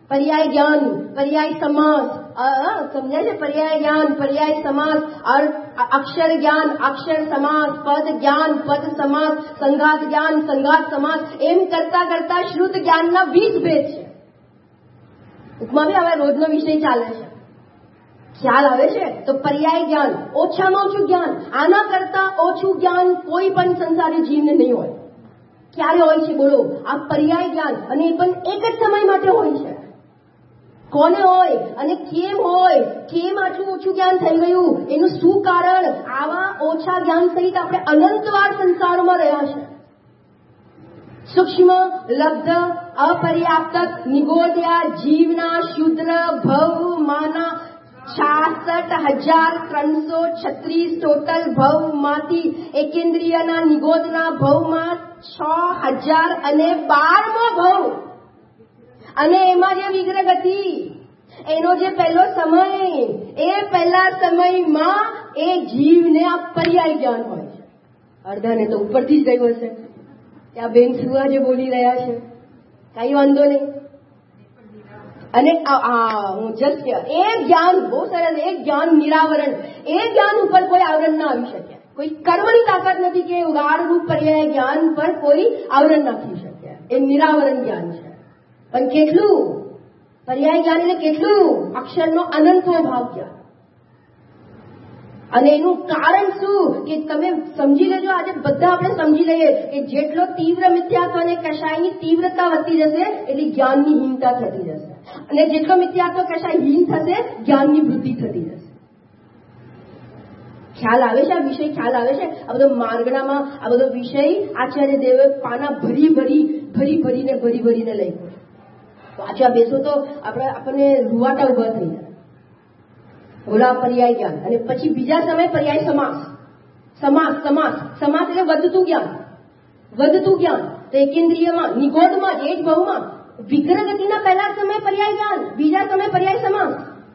A: पर्याय ज्ञान, पर्याय समास, समझा છે? पर्याय ज्ञान, पर्याय समास, अक्षर ज्ञान, अक्षर समास, पद ज्ञान, पद समास, संघात ज्ञान, संघात समास, એમ કરતા કરતા શ્રુત જ્ઞાનના વીસ ભેદ છે. ઉપમા બી હવે રોજનો વિષય ચાલે છે. ખ્યાલ આવે છે? તો પર્યાય જ્ઞાન, ઓછામાં ઓછું જ્ઞાન, આના કરતા ઓછું જ્ઞાન કોઈ પણ સંસારી જીવને નહીં હોય. ક્યારે હોય છે બોલો? આ પર્યાય જ્ઞાન, અને એ પણ એક જ સમય માટે હોય છે. કોને હોય અને કેમ હોય? કેમ આટલું ઓછું જ્ઞાન થઈ ગયું? એનું શું કારણ? આવા ઓછા જ્ઞાન સહિત આપણે અનંતવાર સંસારમાં રહ્યા છે. સૂક્ષ્મ, લબ્ધ, અપર્યાપ્ત, નિગોદ્યા જીવના શુદ્ર ભવમાંના છાસઠ હજાર ત્રણસો છત્રીસ ટોટલ ભવમાંથી એકેન્દ્રિયના નિગોદના ભવમાં છ હજાર અને બારમો ભવ, અને એમાં જે વિગ્રહ ગતિ, એનો જે પહેલો સમય, એ પહેલા સમયમાં એ જીવને આ પર્યાય જ્ઞાન હોય છે. અડધાને તો ઉપરથી જ ગયું હશે કે આ બેન શું આજે બોલી રહ્યા છે, કઈ વાંધો નહીં. અને હું જસ્ટ એ જ્ઞાન બહુ સરસ, એ જ્ઞાન નિરાવરણ, એ જ્ઞાન ઉપર કોઈ આવરણ ના આવી શકે. કોઈ કર્મની તાકાત નથી કે ઉગાડ રૂપ પર્યાય જ્ઞાન પર કોઈ આવરણ નાખી શકે. એ નિરાવરણ જ્ઞાન છે. પણ કેટલું પર્યાય જ્ઞાન એટલે કેટલું? અક્ષરનો અનંતો ભાવ જ્ઞાન. અને એનું કારણ શું કે તમે સમજી લેજો. આજે બધા આપણે સમજી લઈએ કે જેટલો તીવ્ર મિથ્યાત્વ અને કશાયની તીવ્રતા વધતી જશે એટલી જ્ઞાનની હીનતા થતી જશે, અને જેટલો મિથ્યાત્વ કશાય હીન થશે જ્ઞાનની વૃદ્ધિ થતી જશે. ખ્યાલ આવે છે? આ વિષય ખ્યાલ આવે છે? આ બધો માર્ગણામાં આ બધો વિષય આચાર્ય દેવે પાના ભરી ભરી ભરી ભરીને ભરી ભરીને લખ્યો. વાંચવા બેસો તો આપણે આપણને રૂવાટા ઉભા થઈ જાય. ઓલા પર્યાય જ્ઞાન, અને પછી બીજા સમય પર્યાય સમાસ. સમાસ સમાસ સમાસ એટલે વધતું જ્ઞાન, વધતું જ્ઞાન. તો એકેન્દ્રિયમાં, નિગોદમાં, જ જ બહુમાં વિગ્રહ ગતિના પહેલા સમય પર્યાય જ્ઞાન, બીજા સમય પર્યાય સમાસ,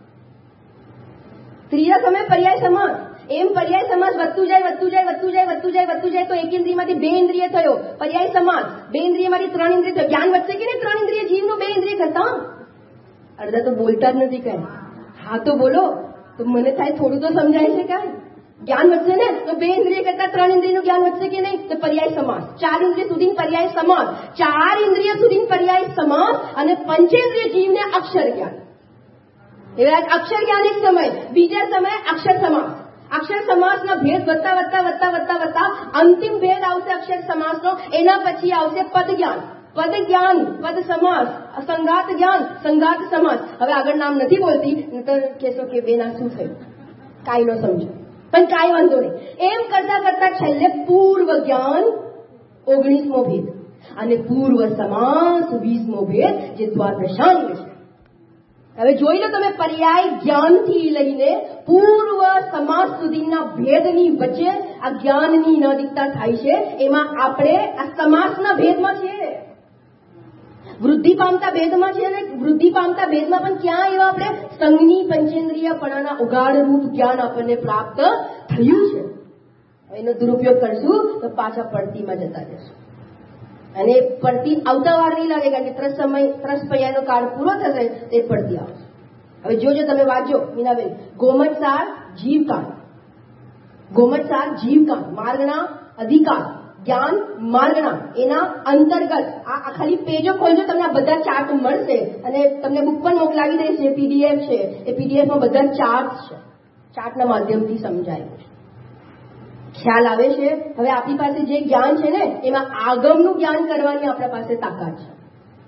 A: ત્રીજા સમય પર્યાય સમાસ. એમ પર્યાય સમાસ વધતું જાય વધતું જાય વધતું જાય વધતું જાય વધતું જાય તો એકેન્દ્રિયમાંથી બે ઇન્દ્રિય થયો પર્યાય સમાસ. બે ઇન્દ્રિયમાંથી ત્રણ ઇન્દ્રિય થયો. જ્ઞાન વધશે કે નહીં? ત્રણ ઇન્દ્રિય જીવનું, બે ઇન્દ્રિય કરતા. અડધા તો બોલતા જ નથી કઈ. હા તો બોલો, તો મને થાય થોડું તો સમજાય છે. કાંઈ જ્ઞાન વધશે ને તો બે ઇન્દ્રિય કરતા ત્રણ ઇન્દ્રિયનું જ્ઞાન વધશે કે નહીં? તો પર્યાય સમાસ. ચાર ઇન્દ્રિય સુધી પર્યાય સમાસ, ચાર ઇન્દ્રિય સુધી પર્યાય સમાસ, અને પંચેન્દ્રિય જીવને અક્ષર જ્ઞાન. એવા અક્ષર જ્ઞાન એક સમય, બીજા સમય અક્ષર સમાસ. અક્ષર સમાસના ભેદ વધતા વધતા વધતા વધતા વધતા અંતિમ ભેદ આવશે અક્ષર સમાસનો. એના પછી આવશે પદ જ્ઞાન, પદ જ્ઞાન, પદ સમાસ, સંઘાત જ્ઞાન, સંઘાત સમાસ. હવે આગળ નામ નથી બોલતી, નહીતર કહેશો કે બેના શું થયું, કાંઈ ન સમજો. પણ કાંઈ વાંધો નહીં. એમ કરતા કરતા છેલ્લે પૂર્વ જ્ઞાન ઓગણીસમો ભેદ, અને પૂર્વ સમાસ વીસમો ભેદ, જે દ્વાર પ્રશાંત છે. હવે જોઈ લો તમે, પર્યાય જ્ઞાનથી લઈને પૂર્વ સમાસ સુધીના ભેદની વચ્ચે આ જ્ઞાનની નજીકતા થાય છે. એમાં આપણે આ સમાસના ભેદમાં છીએ, વૃદ્ધિ પામતા ભેદમાં છે. અને વૃદ્ધિ પામતા ભેદમાં પણ ક્યાં એવા આપણે સંઘની પંચેન્દ્રિયપણાના ઉગાડ રૂપ જ્ઞાન આપણને પ્રાપ્ત થયું છે. એનો દુરુપયોગ કરશું તો પાછા પડતીમાં જતા જશું, અને પડતી આવતા વાર નહીં લાગે, કારણ કે ત્રસ સમય ત્રસ પૈયાનો કાળ પૂરો થશે તે પડતી આવશે. હવે જોજો તમે વાંચો મીનાબેન, ગોમતસાર જીવકાળ, ગોમતસાર જીવકાળ, માર્ગના અધિકાર જ્ઞાન માર્ગના, એના અંતર્ગત આ ખાલી પેજો ખોલજો, તમને બધા ચાર્ટ મળશે. અને તમને બુક પણ મોકલાવી દઈશ, જે પીડીએફ છે એ પીડીએફમાં બધા ચાર્ટ છે, ચાર્ટના માધ્યમથી સમજાયું છે. ખ્યાલ આવે છે? હવે આપણી પાસે જે જ્ઞાન છે ને, એમાં આગમનું જ્ઞાન કરવાની આપણા પાસે તાકાત છે.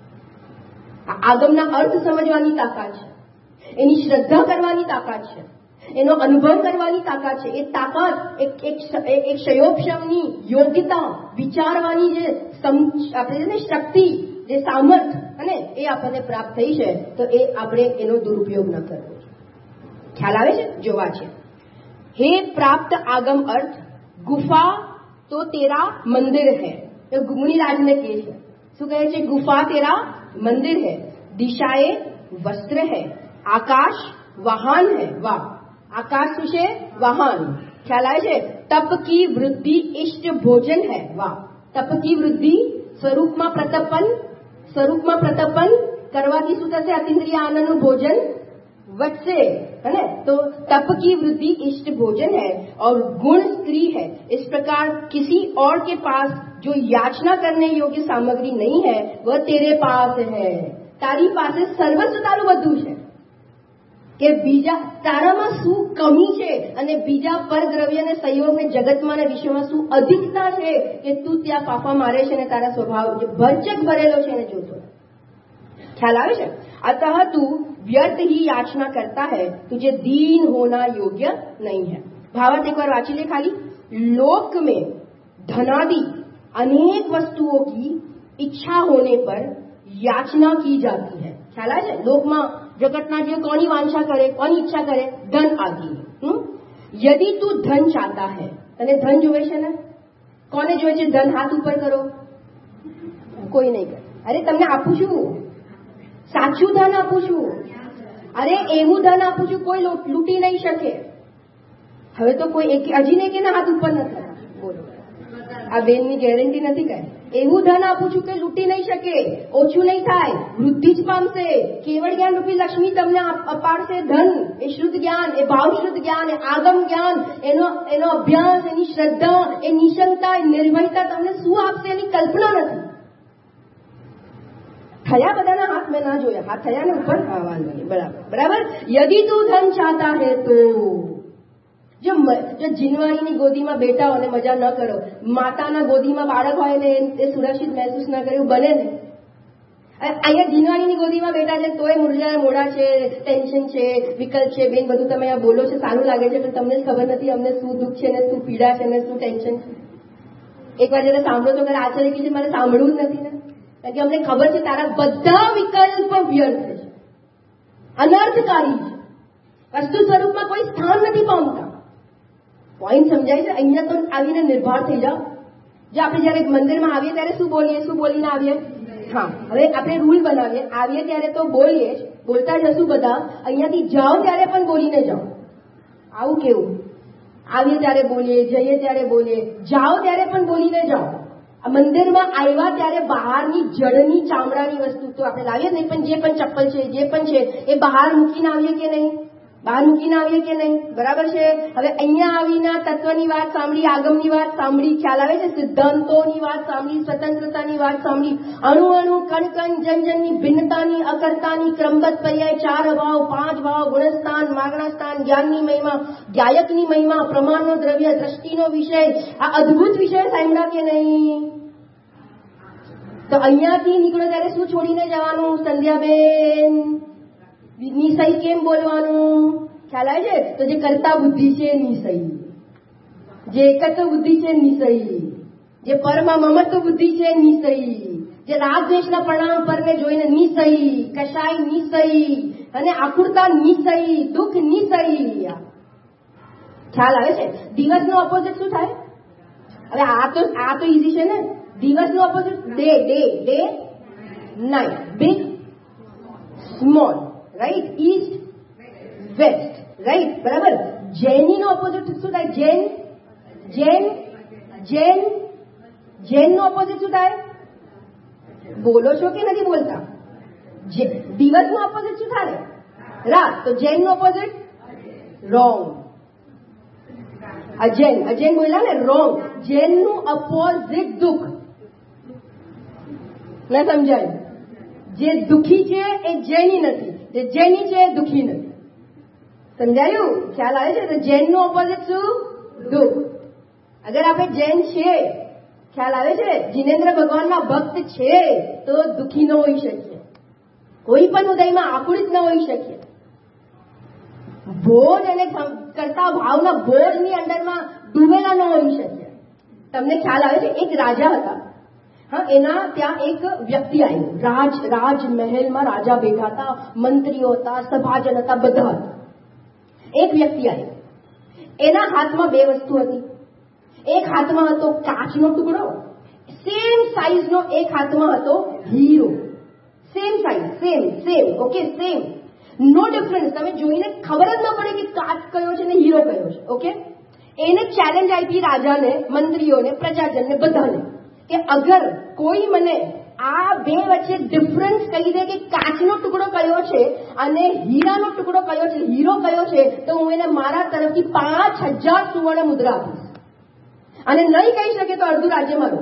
A: આગમના અર્થ સમજવાની તાકાત છે, એની શ્રદ્ધા કરવાની તાકાત છે, એનો અનુભવ કરવાની તાકાત છે. એ તાકાત એક એક ક્ષયોક્ષમની યોગ્યતા, વિચારવાની જે આપણે શક્તિ, જે સામર્થ, અને એ આપણને પ્રાપ્ત થઈ છે. તો એ આપણે એનો દુરુપયોગ ન કરવો. ખ્યાલ આવે છે? જોવા છે. હે પ્રાપ્ત આગમ અર્થ, ગુફા તો તેરા મંદિર હૈ. મુનિરાજને કહે છે, શું કહે છે? ગુફા તેરા મંદિર હૈ, દિશાએ વસ્ત્ર હૈ, આકાશ વાહન હૈ. વાહ! આકાશ શું છે? વાહન. ખ્યાલ આવે છે? તપ કી વૃદ્ધિ ઇષ્ટ ભોજન હૈ. વાહ! તપ કી વૃદ્ધિ, સ્વરૂપમાં પ્રતપન, સ્વરૂપમાં પ્રતપન करवाથી શું થશે? અતિન્દ્રિય આનંદનું ભોજન વધશે है ना। तो तप की वृद्धि इष्ट भोजन है और गुण स्त्री है। इस प्रकार किसी और के पास जो याचना करने योग्य सामग्री नहीं है वह तेरे पास है। तारी પાસે સર્વસ્વ તારું બધું છે કે બીજા તારામાં શું કમી છે અને બીજા પરદ્રવ્યને સંયોગને જગતમાં અને વિશ્વમાં શું અધિકતા છે કે તું ત્યાં ફાફા મારે છે અને તારા સ્વભાવ જે ભરચક ભરેલો છે એને જોતો ખ્યાલ આવે છે। अतः तू व्यर्थ ही याचना करता है, तुझे दीन होना योग्य नहीं है। भावार्थ एक बार वाची ले खाली। लोक में धनादि अनेक वस्तुओं की इच्छा होने पर याचना की जाती है। ख्याल है? लोक में जगतना जो कोनी वांछा करे, कोनी इच्छा करे? धन आदि। यदि तू धन चाहता है, तने धन जोवे छे ने? कोने जोवे छे धन? हाथ ऊपर करो। कोई नहीं करे। अरे तमने आपू छू, साचू धन आपू छू। अरे एवं धन आपू छू कोई लूटी नहीं शके। हवे तो कोई एक हजी ने के हाथ ऊपर न था। बोलो आ बेन ની ગેરંટી નથી કઈ। એવું ધન આપું છું કે લૂટી નહીં શકે, ઓછું નહીં થાય, વૃદ્ધિ જ પામશે। કેવળ જ્ઞાન રૂપી લક્ષ્મી તમને અપાડશે ધન। એ શુદ્ધ જ્ઞાન, એ ભાવશુદ્ધ જ્ઞાન, એ આગમ જ્ઞાન, એનો એનો અભ્યાસ, એની શ્રદ્ધા, એ નિશંકતા, એ નિર્ભયતા તમને શું આપશે એની કલ્પના નથી। થયા બધાના હાથ મેં ના જોયા, હાથ થયા ને ઉપર વાંધો નહીં, બરાબર બરાબર। યદि તું ધન ચાહતા હે તો જો જો જીનવાણીની ગોદીમાં બેઠા હોય ને મજા ન કરો, માતાના ગોદીમાં બાળક હોય ને એ સુરક્ષિત મહેસૂસ ન કરે એવું બને ને। અહીંયા જીનવાણીની ગોદીમાં બેઠા છે તોય મુરઝા મોડા છે, ટેન્શન છે, વિકલ્પ છે, બેન બધું તમે આ બોલો છો સારું લાગે છે પણ તમને જ ખબર નથી અમને શું દુઃખ છે ને શું પીડા છે ને શું ટેન્શન છે। એક વાર જયારે સાંભળો તો કરે આચાર્ય કે મારે સાંભળવું જ નથી ને, કારણ કે અમને ખબર છે તારા બધા વિકલ્પ વ્યર્થ છે, અનર્થકારી છે, વસ્તુ સ્વરૂપમાં કોઈ સ્થાન નથી પામતા। પોઈન્ટ સમજાય છે? અહીંયા તો આવીને નિર્ભર થઈ જાઓ। જો આપણે જયારે મંદિરમાં આવીએ ત્યારે શું બોલીએ, શું બોલીને આવીએ? હા, હવે આપણે રૂલ બનાવીએ, આવીએ ત્યારે તો બોલીએ જ, બોલતા જશું બધા, અહીંયાથી જાઓ ત્યારે પણ બોલીને જાઓ। આવું કેવું? આવીએ ત્યારે બોલીએ, જઈએ ત્યારે બોલીએ, જાઓ ત્યારે પણ બોલીને જાઓ। આ મંદિરમાં આવ્યા ત્યારે બહારની જડની ચામડાની વસ્તુ તો આપણે લાવીએ નહીં, પણ જે પણ ચપ્પલ છે, જે પણ છે એ બહાર મૂકીને આવીએ કે નહીં? બહાર મૂકીને આવીએ કે નહીં? બરાબર છે। હવે અહીંયા આવીને તત્વની વાત સાંભળી, આગમની વાત સાંભળી, ખ્યાલ આવે છે, સિદ્ધાંતોની વાત સાંભળી, સ્વતંત્રતાની વાત સાંભળી, અણુ અણુ કણ કણ જન જનની ભિન્નતાની, અકર્તાની, ક્રમબદ્ધ પર્યાય, ચાર ભાવ, પાંચ ભાવ, ગુણસ્થાન, માગણા સ્થાન, જ્ઞાનની મહિમા, ગાયકની મહિમા, પ્રમાણનો દ્રવ્ય, દ્રષ્ટિનો વિષય, આ અદ્ભુત વિષય સાંભળ્યા કે નહીં? તો અહીંયાથી નીકળો ત્યારે શું છોડીને જવાનું સંધ્યાબેન? નિસય કેમ બોલવાનું? ખ્યાલ આવે છે? તો જે કર્તા બુદ્ધિ છે નિસય, જે એકત્વ બુદ્ધિ છે નિસય, જે પરમાં મમત્વ બુદ્ધિ છે નિસય, જે રાગ દ્વેષના પરિણામ પરને જોઈને નિસય, કશાય નિસય અને આકુરતા નિસય, દુઃખ નિસય। ખ્યાલ આવે છે? દિવસનો ઓપોઝિટ શું થાય? હવે આ તો આ તો ઈઝી છે ને। દિવસનો opposite day, day day night, big small, right, east west, right, બરાબર। જૈનીનો ઓપોઝિટ શું થાય? જૈન, જૈન, જૈન, જૈનનો ઓપોઝિટ શું થાય? બોલો છો કે નથી બોલતા? દિવસનો ઓપોઝિટ શું થાય? રાત। તો જૈનનો ઓપોઝિટ રોંગ, અજૈન, અજૈન બોલ્યા ને રોંગ। જૈનનું અપોઝિટ દુઃખ ના સમજાય? જે દુઃખી છે એ જૈની નથી, જે જૈની છે એ દુઃખી નથી। સમજાયું? ખ્યાલ આવે છે? તો જૈનનો ઓપોઝિટ શું? દુઃખ। અગર આપણે જૈન છીએ, ખ્યાલ આવે છે, જીનેન્દ્ર ભગવાનના ભક્ત છે તો દુઃખી ન હોઈ શકીએ, કોઈ પણ ઉદયમાં આકુલિત ન હોઈ શકીએ, બોજ અને કરતા ભાવના બોજની અંદરમાં ડૂબેલા ન હોઈ શકીએ। તમને ખ્યાલ આવે છે? એક રાજા હતા, હા, એના ત્યાં એક વ્યક્તિ આવ્યું, રાજ રાજમહેલમાં રાજા બેઠા હતા, મંત્રીઓ હતા, સભાજન હતા, બધા હતા। એક વ્યક્તિ આવ્યો, એના હાથમાં બે વસ્તુ હતી। એક હાથમાં હતો કાચનો ટુકડો, સેમ સાઈઝનો, એક હાથમાં હતો હીરો, same size, same same okay, same, no difference. તમે જોઈને ખબર જ ન પડે કે કાચ કયો છે ને હીરો કયો છે, ઓકે। એને ચેલેન્જ આપી રાજાને, મંત્રીઓને, પ્રજાજનને, બધાને કે અગર કોઈ મને આ બે વચ્ચે ડિફરન્સ કહી દે કે કાચનો ટુકડો કયો છે અને હીરાનો ટુકડો કયો છે, હીરો કયો છે, તો હું એને મારા તરફથી પાંચ હજાર સુવર્ણ મુદ્રા આપીશ. અને નહીં કહી શકે તો અડધું રાજ્ય મારું.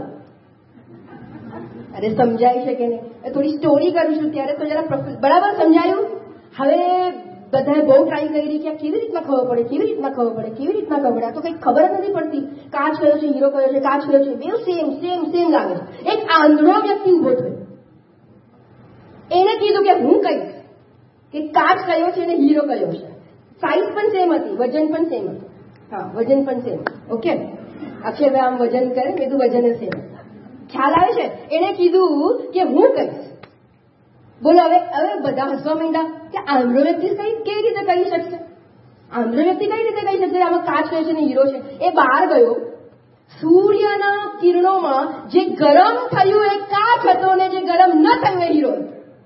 A: અરે સમજાઈ શકે નહીં. થોડી સ્ટોરી કરું છું ત્યારે તો જરા બરાબર સમજાયું. હવે બધાએ બહુ ટ્રાય કરી કે કેવી રીતના ખબર પડે, કેવી રીતના ખબર પડે, કેવી રીતના ખબર પડે. તો કંઈ ખબર જ નથી પડતી. કાચ કયો છે, હીરો કયો છે, કાચ કયો છે, બે સેમ સેમ સેમ લાગે છે. એક આંધળો વ્યક્તિ ઉભો થયો, એને કીધું કે હું કહીશ કે કાચ કયો છે અને હીરો કયો છે. સાઇઝ પણ સેમ હતી, વજન પણ સેમ હતું. હા, વજન પણ સેમ. ઓકે, અક્ષયભાઈ આમ વજન કરે, મેં કીધું વજન સેમ. ખ્યાલ આવે છે? એને કીધું કે હું કહીશ. બોલો, હવે હવે બધા હસવા માંડ્યા કે આંધળો વ્યક્તિ કઈ કેવી રીતે કહી શકશે, આંધળો વ્યક્તિ કઈ રીતે કહી શકશે આમાં કાચ કયો છે ને હીરો છે. એ બહાર ગયો, સૂર્યના કિરણોમાં જે ગરમ થયું એ કાચ હતો ને જે ગરમ ન થયું એ હીરો.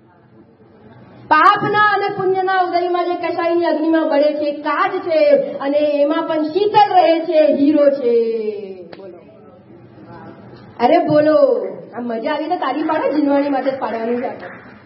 A: પાપના અને પુણ્યના ઉદયમાં જે કસાઈની અગ્નિમાં બળે છે કાચ છે અને એમાં પણ શીતળ રહે છે હીરો છે. બોલો, અરે બોલો, આ મજા આવી તો તારી પાડો, જીનવાણી માટે જ પાડવાની છે.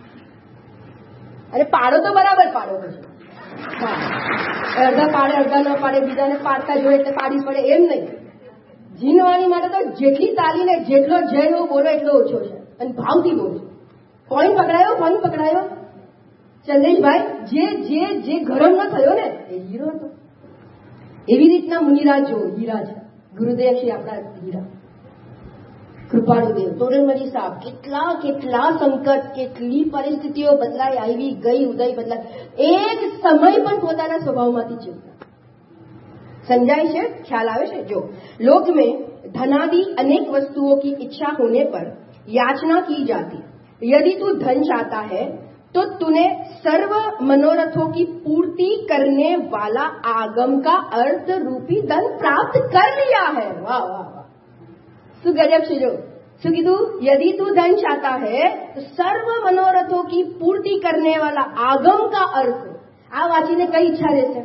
A: અરે પાડો તો બરાબર પાડો પછી. હા, અડધા પાડે, અડધા ન પાડે, બીજાને પાડતા જોઈએ એટલે પાડી પડે એમ નહીં. જીનવાણી માટે તો જેટલી તાલીને જેટલો જય એવો બોલો એટલો ઓછો છે અને ભાવથી બોલો. પોઈન્ટ પકડાયો, પોઈન્ટ પકડાયો. ચંદ્રેશભાઈ, જે જે જે ગરમ ન થયો ને એ હીરો હતો. એવી રીતના મુનિરાજ જો હીરા છે. ગુરુદેવ શ્રી આપણા હીરા, કૃપાળુદેવ, તોરણમલી સાહેબ, કેટલા કેટલા સંકટ, કેટલી પરિસ્થિતિઓ બદલાઈ, આવી ગઈ, ઉદય બદલાય, એક સમય પણ પોતાના સ્વભાવમાંથી ચૂકતા. समझाई है, ख्याल आवे है? जो लोक में धनादि अनेक वस्तुओं की इच्छा होने पर याचना की जाती. यदि तू धन चाहता है तो तूने सर्व मनोरथों की पूर्ति करने वाला आगम का अर्थ रूपी धन प्राप्त कर लिया है. वाह वाह वाह, सु गजब से जो सु कीधु. यदि तू धन चाहता है तो सर्व मनोरथों की पूर्ति करने वाला आगम का अर्थ. આ વાંચીને કઈ ઈચ્છા રહેશે,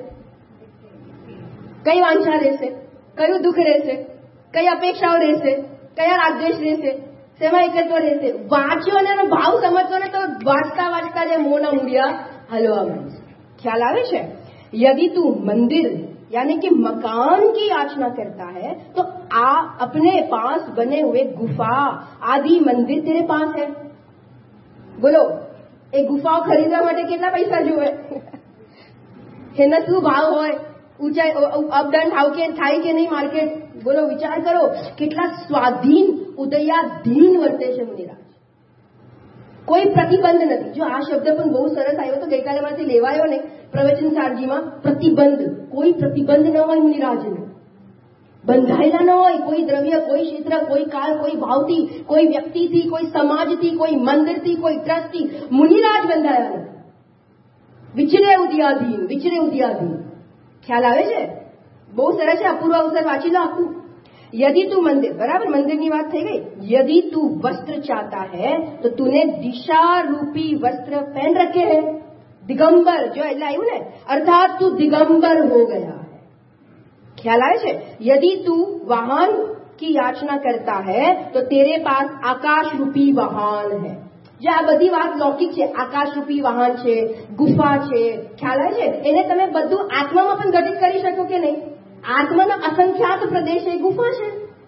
A: કઈ વાંછા રહેશે, કયું દુઃખ રહેશે, કઈ અપેક્ષાઓ રહેશે, કયા રાગદ્વેષ રહેશે, શેમાં એકત્વ રહેશે. વાંચ્યો અને એનો ભાવ સમજતો ને તો વાંચતા વાંચતા જે મોના મૂળિયા હલવા માંડશે. ખ્યાલ આવે છે? यदि तू मंदिर यानी कि मकान की याचना करता है तो आ अपने पास बने हुए गुफा आदि मंदिर तेरे पास है. बोलो, એ ગુફાઓ ખરીદવા માટે કેટલા પૈસા જોવે, એના શું ભાવ હોય, ઊંચાઈ અપડાઉન થાવ કે થાય કે નહીં માર્કેટ. બોલો, વિચાર કરો કેટલા સ્વાધીન ઉદયાધીન વર્તે છે મુનિરાજ. કોઈ પ્રતિબંધ નથી. જો આ શબ્દ પણ બહુ સરસ આવ્યો તો ગઈકાલે માંથી લેવાયો ને પ્રવચન સારજીમાં. પ્રતિબંધ, કોઈ પ્રતિબંધ ન હોય મુનિરાજને, બંધાયેલા ન હોય કોઈ દ્રવ્ય, કોઈ ક્ષેત્ર, કોઈ કાળ, કોઈ ભાવથી, કોઈ વ્યક્તિથી, કોઈ સમાજથી, કોઈ મંદિરથી, કોઈ ટ્રસ્ટથી. મુનિરાજ બંધાયા નથી. વિચરે ઉદયાધીન, વિચરે ઉદયાધીન. ખ્યાલ આવે છે? બહુ સરસ છે. અપૂર્વ અવસર વાંચી લો આખું. यदि तू मंदिर, बराबर मंदिर की बात થઈ गई. यदि तू वस्त्र चाहता है तो तूने दिशा रूपी वस्त्र पहन रखे हैं. दिगंबर जो એટલે આવ્યું ને, अर्थात तू दिगंबर हो गया है. ख्याल आए છે? यदि तू वाहन की याचना करता है तो तेरे पास आकाश रूपी वाहन है. જે આ બધી વાત લૌકિક છે, આકાશ રૂપી વાહન છે, ગુફા છે. ખ્યાલ આવે છે? એને તમે બધું આત્મામાં પણ ઘટિત કરી શકો કે નહીં? આત્માનો અસંખ્યાત પ્રદેશ એ ગુફા છે.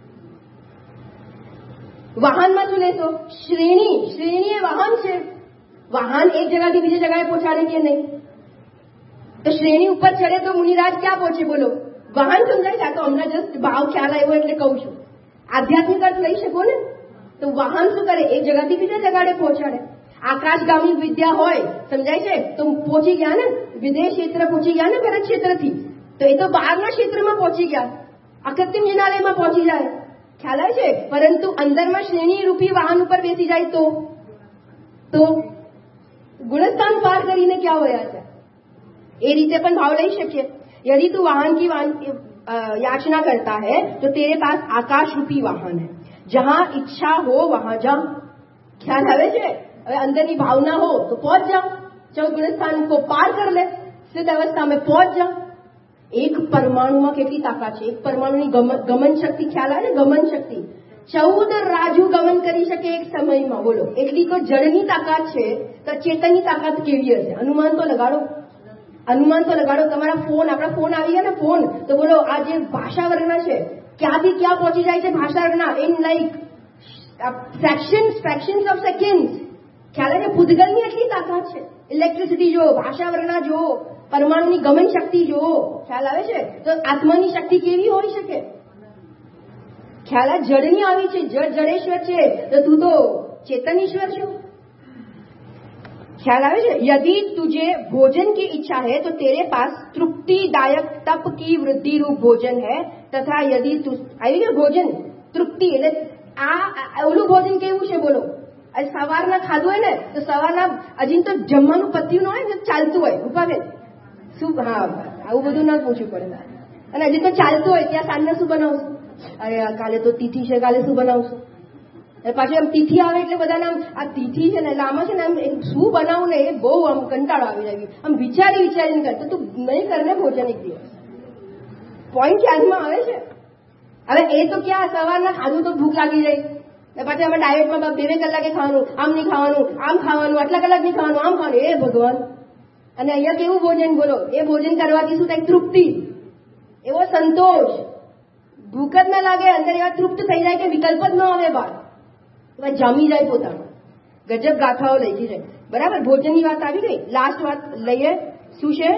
A: વાહનમાં શું લેશો? શ્રેણી, શ્રેણી એ વાહન છે. વાહન એક જગાથી બીજી જગાએ પહોંચાડે કે નહીં? તો શ્રેણી ઉપર ચડે તો મુનિરાજ ક્યાં પહોંચે? બોલો, વાહન સમજાય છે? આ તો હમણાં જસ્ટ ભાવ ખ્યાલ આવ્યો એટલે કહું છું. આધ્યાત્મિક અર્થ લઈ શકો ને? તો વાહન શું કરે? એક જગાથી બીજા જગાડે પહોંચાડે. આકાશગામી વિદ્યા હોય, સમજાય છે? તો પહોંચી ગયા ને, વિદેશ ક્ષેત્ર પહોંચી ગયા ને, ભરત ક્ષેત્રથી. તો એ તો બહારના ક્ષેત્રમાં પહોંચી ગયા, અકત્યમ જિનાલયમાં પહોંચી જાય. ખ્યાલ આવે છે? પરંતુ અંદરમાં શ્રેણી રૂપી વાહન ઉપર બેસી જાય તો તો ગુણસ્થાન પાર કરીને ક્યાં હોયા છે? એ રીતે પણ ભાવ લઈ શકીએ. यदि तू वाहन की याचना करता है तो तेरे पास आकाश रूपी वाहन है. जहां इच्छा हो वहां जा. ख्याल आवे छे? હવે અંદરની ભાવના हो तो पहुंच जाओ. चलो गुणस्थान को पार कर ले, सिद्ध अवस्था में पहुंच जाओ. એક પરમાણુમાં કેટલી તાકાત છે? એક પરમાણુની ગમન શક્તિ ખ્યાલ આવે ને? ગમન શક્તિ ચૌદ રાજુ ગમન કરી શકે એક સમયમાં. બોલો, એટલી તો જળની તાકાત છે, તો ચેતનની તાકાત કેવી હશે? અનુમાન તો લગાડો, અનુમાન તો લગાડો. તમારા ફોન, આપણા ફોન આવી ગયા ને ફોન, તો બોલો આ જે ભાષા વર્ગના છે ક્યાંથી ક્યાં પહોંચી જાય છે ભાષા વર્ગના in like fractions fractions of second. ખ્યાલ આવે છે? ભૂતગલની એટલી તાકાત છે. ઇલેક્ટ્રિસિટી જો, ભાષા વર્ગના જો, પરમાણુની ગમન શક્તિ જો, ખ્યાલ આવે છે? તો આત્માની શક્તિ કેવી હોઈ શકે? ખ્યાલ આ જળની આવી છે, જળ જળેશ્વર છે, તો તું તો चेतन ईश्वर छो। ख्याल आवे छे? यदि तुझे भोजन की इच्छा है तो तेरे पास तृप्तिदायक तप की वृद्धि रूप भोजन है, तथा यदि तू आई गयो भोजन तृप्ति એટલે આ ઓલું ભોજન કેવું છે બોલો? આ સવારના ખાધું હોય ને તો સવારના હજી તો જમવાનું પત્યું ન હોય ને ચાલતું હોય રૂપાબેન શું? હા, આવું બધું ન પૂછવું પડે. અને હજી તો ચાલતું હોય ત્યાં સાંજને શું બનાવશું? અરે કાલે તો તિથિ છે, કાલે શું બનાવશું? પાછી આમ તિથિ આવે એટલે બધાને આમ આ તિથિ છે ને એટલે આમાં છે ને આમ શું બનાવું ને એ બહુ આમ કંટાળો આવી જાય. આમ વિચારી વિચારીને કરતો તું નહીં કરને ભોજન એક દિવસ. પોઈન્ટ યાદમાં આવે છે. હવે એ તો ક્યાં સવારના ખાધું તો ભૂખ લાગી જાય ને પાછી અમે ડાયટમાં બે બે કલાકે ખાવાનું, આમ નહીં ખાવાનું, આમ ખાવાનું, આટલા કલાક નહીં ખાવાનું, આમ ખાવાનું. એ ભગવાન! અને અહીંયા કેવું ભોજન બોલો? એ ભોજન કરવાથી શું થાય? તૃપ્તિ, એવો સંતોષ, ભૂખ જ ના લાગે, અંદર એવા તૃપ્ત થઈ જાય કે વિકલ્પ જ ન આવે બહાર, જામી જાય પોતાનો. ગજબ ગાથાઓ લઈ જાય. બરાબર, ભોજનની વાત આવી ગઈ. લાસ્ટ વાત લઈએ, શું છે?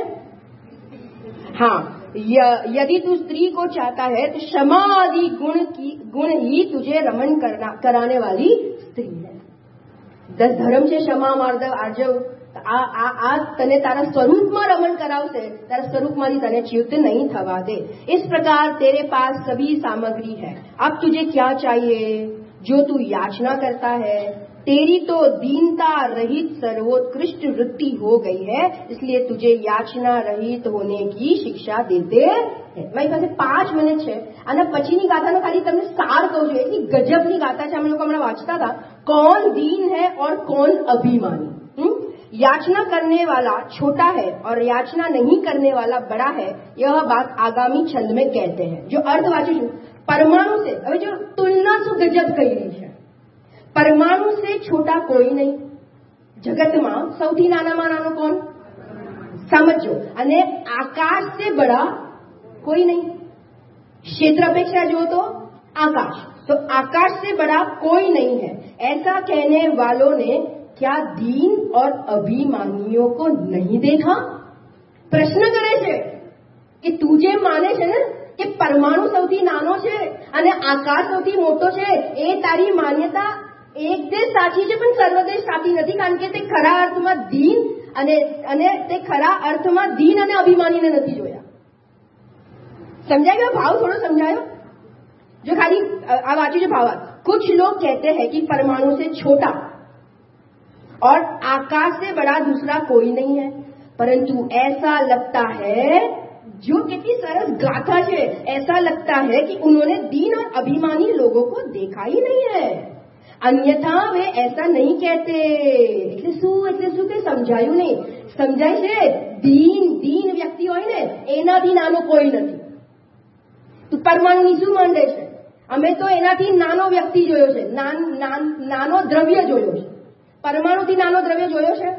A: हाँ, यदि तू स्त्री को चाहता है तो क्षमा आदि गुण की गुण ही तुझे रमण करना कराने वाली स्त्री है. दस धर्म से क्षमा मार्दव आर्जव आ आ आ तने तारा स्वरूप में रमण करावसे, तारा स्वरूप में तने च्युत नहीं थवा दे. इस प्रकार तेरे पास सभी सामग्री है. अब तुझे क्या चाहिए? जो तू याचना करता है, तेरी तो दीनता रहित सर्वोत्कृष्ट वृत्ति हो गई है, इसलिए तुझे याचना रहित होने की शिक्षा देते हैं. મારી પાસે પાંચ મિનિટ છે અને પછીની ગાથાનો ખાલી તમને સાર કહું છું. એટલી ગજબની ગાથા છે, અમે લોકો હમણાં વાંચતા था. कौन दीन है और कौन अभिमानी? याचना करने वाला छोटा है और याचना नहीं करने वाला बड़ा है, यह बात आगामी छंद में कहते हैं. जो अर्थ वांचू છું, परमाणु से હવે જો તુલના શું ગજબ કરી છે. परमाणु से छोटा कोई नहीं. जगतમાં સૌથી નાનામાં નાનો કોણ? સમજો. અને આકાશ से बड़ा कोई नहीं. क्षेत्र अपेक्षा जो तो आकाश, तो आकाश से बड़ा कोई नहीं है. ऐसा कहने वालों ने क्या दीन और अभिमानियों को नहीं देखा? प्रश्न करे છે કે તું જે માને છે ને કે પરમાણુ સૌથી નાનો છે અને આકાશ સૌથી મોટો છે, એ તારી માન્યતા એક દેશ સાચી છે પણ સર્વદેશ સાચી નથી, કારણ કે તે ખરા અર્થમાં દીન અને અને તે ખરા અર્થમાં દીન અને અભિમાનીને નથી જોયા. समझा गया भाव? थोड़ा समझायो जो खाली अब आती जो भाव. कुछ लोग कहते हैं कि परमाणु से छोटा और आकाश से बड़ा दूसरा कोई नहीं है, परंतु ऐसा लगता है, जो कितनी सरस गाथा है, ऐसा लगता है कि उन्होंने दीन और अभिमानी लोगों को देखा ही नहीं है, अन्यथा वे ऐसा नहीं कहते. એટલે શું એટલે શું કે સમજાયું નહીં? સમજાય છે? દીન દીન વ્યક્તિ હોય ને એનાથી નાનો કોઈ નથી. તું પરમાણુની શું માંડે છે? અમે તો એનાથી નાનો વ્યક્તિ જોયો છે, નાનો દ્રવ્ય જોયો છે. પરમાણુથી નાનો દ્રવ્ય જોયો છે?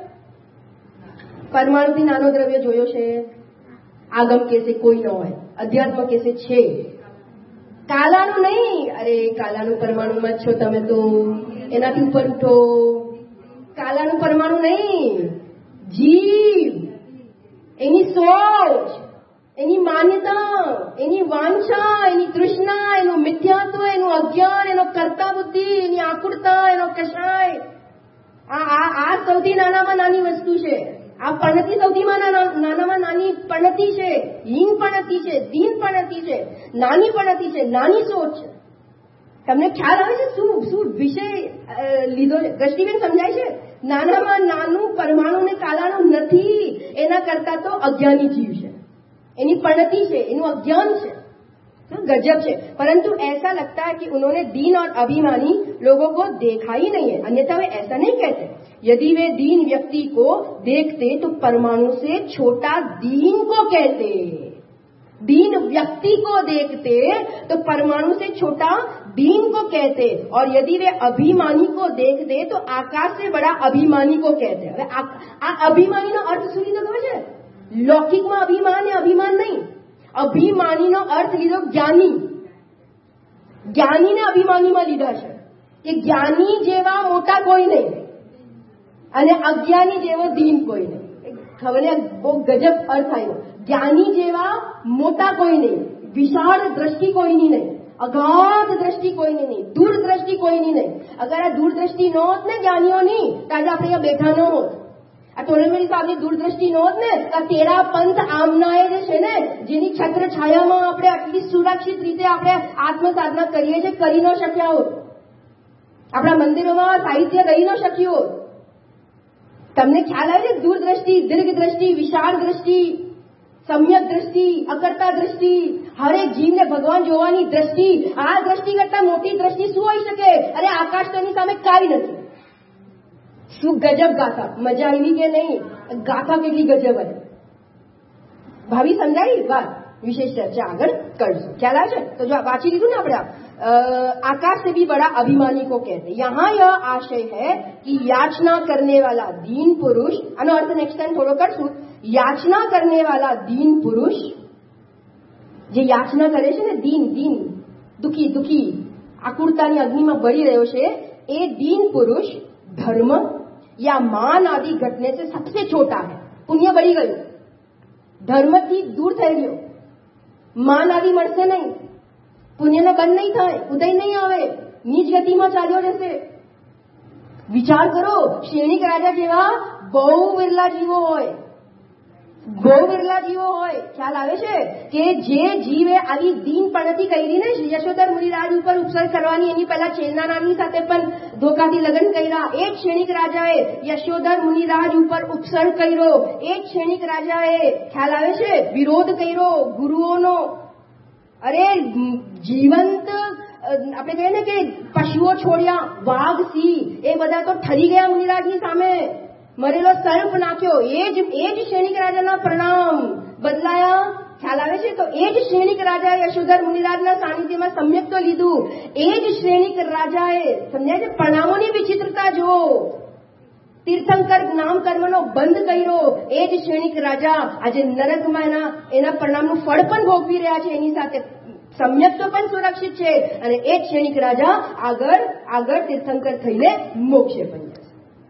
A: પરમાણુથી નાનો દ્રવ્ય જોયો છે? આગમ કેસે કોઈ ન હોય, અધ્યાત્મ કેસે છે. કાલાનું નહીં. અરે કાલાનું પરમાણુમાં છો તમે, તો એનાથી ઉપર ઉઠો. કાલાનું પરમાણુ નહીં. જીવ, એની સોચ, એની માન્યતા, એની વાંછા, એની તૃષ્ણા, એનું મિથ્યાત્વ, એનું અજ્ઞાન, એનો કર્તા બુદ્ધિ, એની આકુરતા, એનો કષાય, આ આ સૌથી નાનામાં નાની વસ્તુ છે. આ પણતી સૌથીમાં નાનામાં નાની પણતી છે. હીન પણતી છે, દીન પણતી છે, નાની પણતી છે, નાની સોચ છે. તમને ખ્યાલ આવે છે શું શું વિષય લીધો છે? દ્રષ્ટિબેન સમજાય છે? નાનામાં નાનું પરમાણુ ને કાલાનું નથી, એના કરતા તો અજ્ઞાની જીવ છે, એની पणती से, इन्हों अज्ञान से. तो गजब से. परंतु ऐसा लगता है कि उन्होंने दीन और अभिमानी लोगों को देखा ही नहीं है, अन्यथा वे ऐसा नहीं कहते. यदि वे दीन व्यक्ति को देखते तो परमाणु से छोटा दीन को कहते. दीन व्यक्ति को देखते तो परमाणु से छोटा दीन को कहते, और यदि वे अभिमानी को देखते तो आकाश से बड़ा अभिमानी को कहते। હવે આ અભિમાનીનો અર્થ શું લીધો ખબર છે? લૌકિકમાં અભિમાન એ અભિમાન નહીં, અભિમાનીનો અર્થ લીધો જ્ઞાની. જ્ઞાનીને અભિમાનીમાં લીધા છે કે જ્ઞાની જેવા મોટા કોઈ નહીં અને અજ્ઞાની જેવો દીન કોઈ નહીં. ખબર ને, બહુ ગજબ અર્થ આવ્યો. જ્ઞાની જેવા મોટા કોઈ નહીં, વિશાળ દ્રષ્ટિ કોઈની નહીં, અગાધ દ્રષ્ટિ કોઈની નહીં, દૂરદ્રષ્ટિ કોઈની નહીં. અગર આ દૂરદ્રષ્ટિ ન હોત ને જ્ઞાનીઓની તો આજે આપણે અહીંયા બેઠા ન હોત. આ ટોળેમેળી સાહેબની દૂરદ્રષ્ટિ ન હોત ને તો તેરા પંથ આમનાએ જે છે ને, જેની છત્ર છાયામાં આપણે આટલી સુરક્ષિત રીતે આપણે આત્મસાધના કરીએ છીએ, કરી ન શક્યા હોત. આપણા મંદિરોમાં સાહિત્ય રહી ન શક્યું હોત. તમને ખ્યાલ આવે છે? દૂરદ્રષ્ટિ, દીર્ઘ દ્રષ્ટિ, વિશાળ દ્રષ્ટિ, સમ્યક દ્રષ્ટિ, અકર્તા દ્રષ્ટિ, હરેક જીવને ભગવાન જોવાની દ્રષ્ટિ. આ દ્રષ્ટિ કરતા મોટી દ્રષ્ટિ શું હોઈ શકે? અરે આકાશ તો એની સામે કાંઈ નથી. શું ગજબ ગાથા! મજા આવી કે નહીં? ગાથા કેટલી ગજબ હતી. ભાવી સમજાઈ વાત? વિશેષ ચર્ચા આગળ કરશું. ખ્યાલ આવે છે? તો જો વાંચી લીધું ને આપણે, आकाश से भी बड़ा अभिमानी को कहते. यहाँ यह आशय है कि याचना करने वाला दीन पुरुष, आनो अर्थ नेक्स्ट टाइम थोड़ो करશું, याचना करने वाला दीन पुरुष, જે યાચના કરે છે ને, દીન દીન દુખી દુખી આકુરતાની અગ્નિમાં બળી રહ્યો છે, એ દીન પુરુષ ધર્મ या मान आदि घटने से सबसे छोटा है. પુણ્ય બળી ગયું, ધર્મથી દૂર થઈ ગયો, માન આદि મળશે નહીં, પુણ્યને બંધ નહીં થાય, ઉદય નહીં આવે, નીચ ગતિમાં ચાલ્યો જશે. વિચાર કરો, શ્રેણિક રાજા જેવા બહુ વિરલા જીવો હોય, બહુ વિરલા જીવો હોય. ખ્યાલ આવે છે કે જે જીવે આવી દીનપણથી કરી ને, યશોધર મુનિરાજ ઉપર ઉપસર્ગ કરવાની, એની પહેલા છેલ્લાનાની સાથે પણ ધોકાથી લગ્ન કર્યા. એ જ શ્રેણિક રાજાએ યશોધર મુનિરાજ ઉપર ઉપસર્ગ કર્યો. એ જ શ્રેણિક રાજાએ, ખ્યાલ આવે છે, વિરોધ કર્યો ગુરુઓનો. અરે જીવંત આપણે કહીએ ને કે પશુઓ છોડ્યા, વાઘ, સિંહ, એ બધા તો ઠરી ગયા મુનિરાજની સામે. મરેલો સર્પ નાખ્યો. એ જ એ જ શ્રેણિક રાજાના પરિણામ બદલાયા. ખ્યાલ આવે છે? તો એ જ શ્રેણિક રાજાએ યશોધર મુનિરાજના સાનિધ્યમાં સમ્યક તો લીધું. એ જ શ્રેણિક રાજાએ, સમજાય છે? પરિણામોની વિચિત્રતા જુઓ. તીર્થંકર નામ કર્મનો બંધ કર્યો. એ જ શ્રેણિક રાજા આજે નરકમાં એના એના પરિણામનું ફળ પણ ભોગવી રહ્યા છે. એની સાથે સમ્યક તો પણ સુરક્ષિત છે, અને એ જ શ્રેણિક રાજા આગળ આગળ તીર્થંકર થઈને મોક્ષે પણ જશે.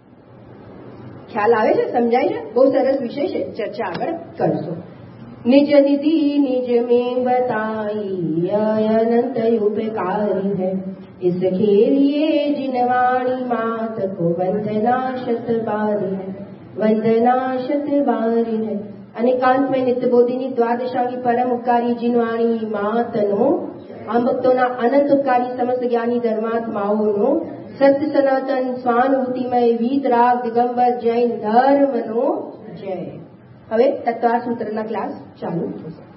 A: ખ્યાલ આવે છે? સમજાય છે? બહુ સરસ વિષય છે, ચર્ચા આગળ કરશો. निज निधि निज में बताई अनंत उपकारी है, इसके लिए जिनवाणी मात को वंदना शत बारी है, वंदना शत बारी है. અને કાંત મેં નિત્યબોધિની દ્વાદશાંગી પરમ ઉપકારી જીનવાણી માતનો, આમ ભક્તોના અનંત ઉપકારી સમસ્ત જ્ઞાની ધર્માત્માઓનો સત્ય સનાતન સ્વાનુભૂતિમય વીતરાગ દિગંબર જૈન ધર્મનો જય. હવે તત્વાર સૂત્રના ક્લાસ ચાલુ થશે.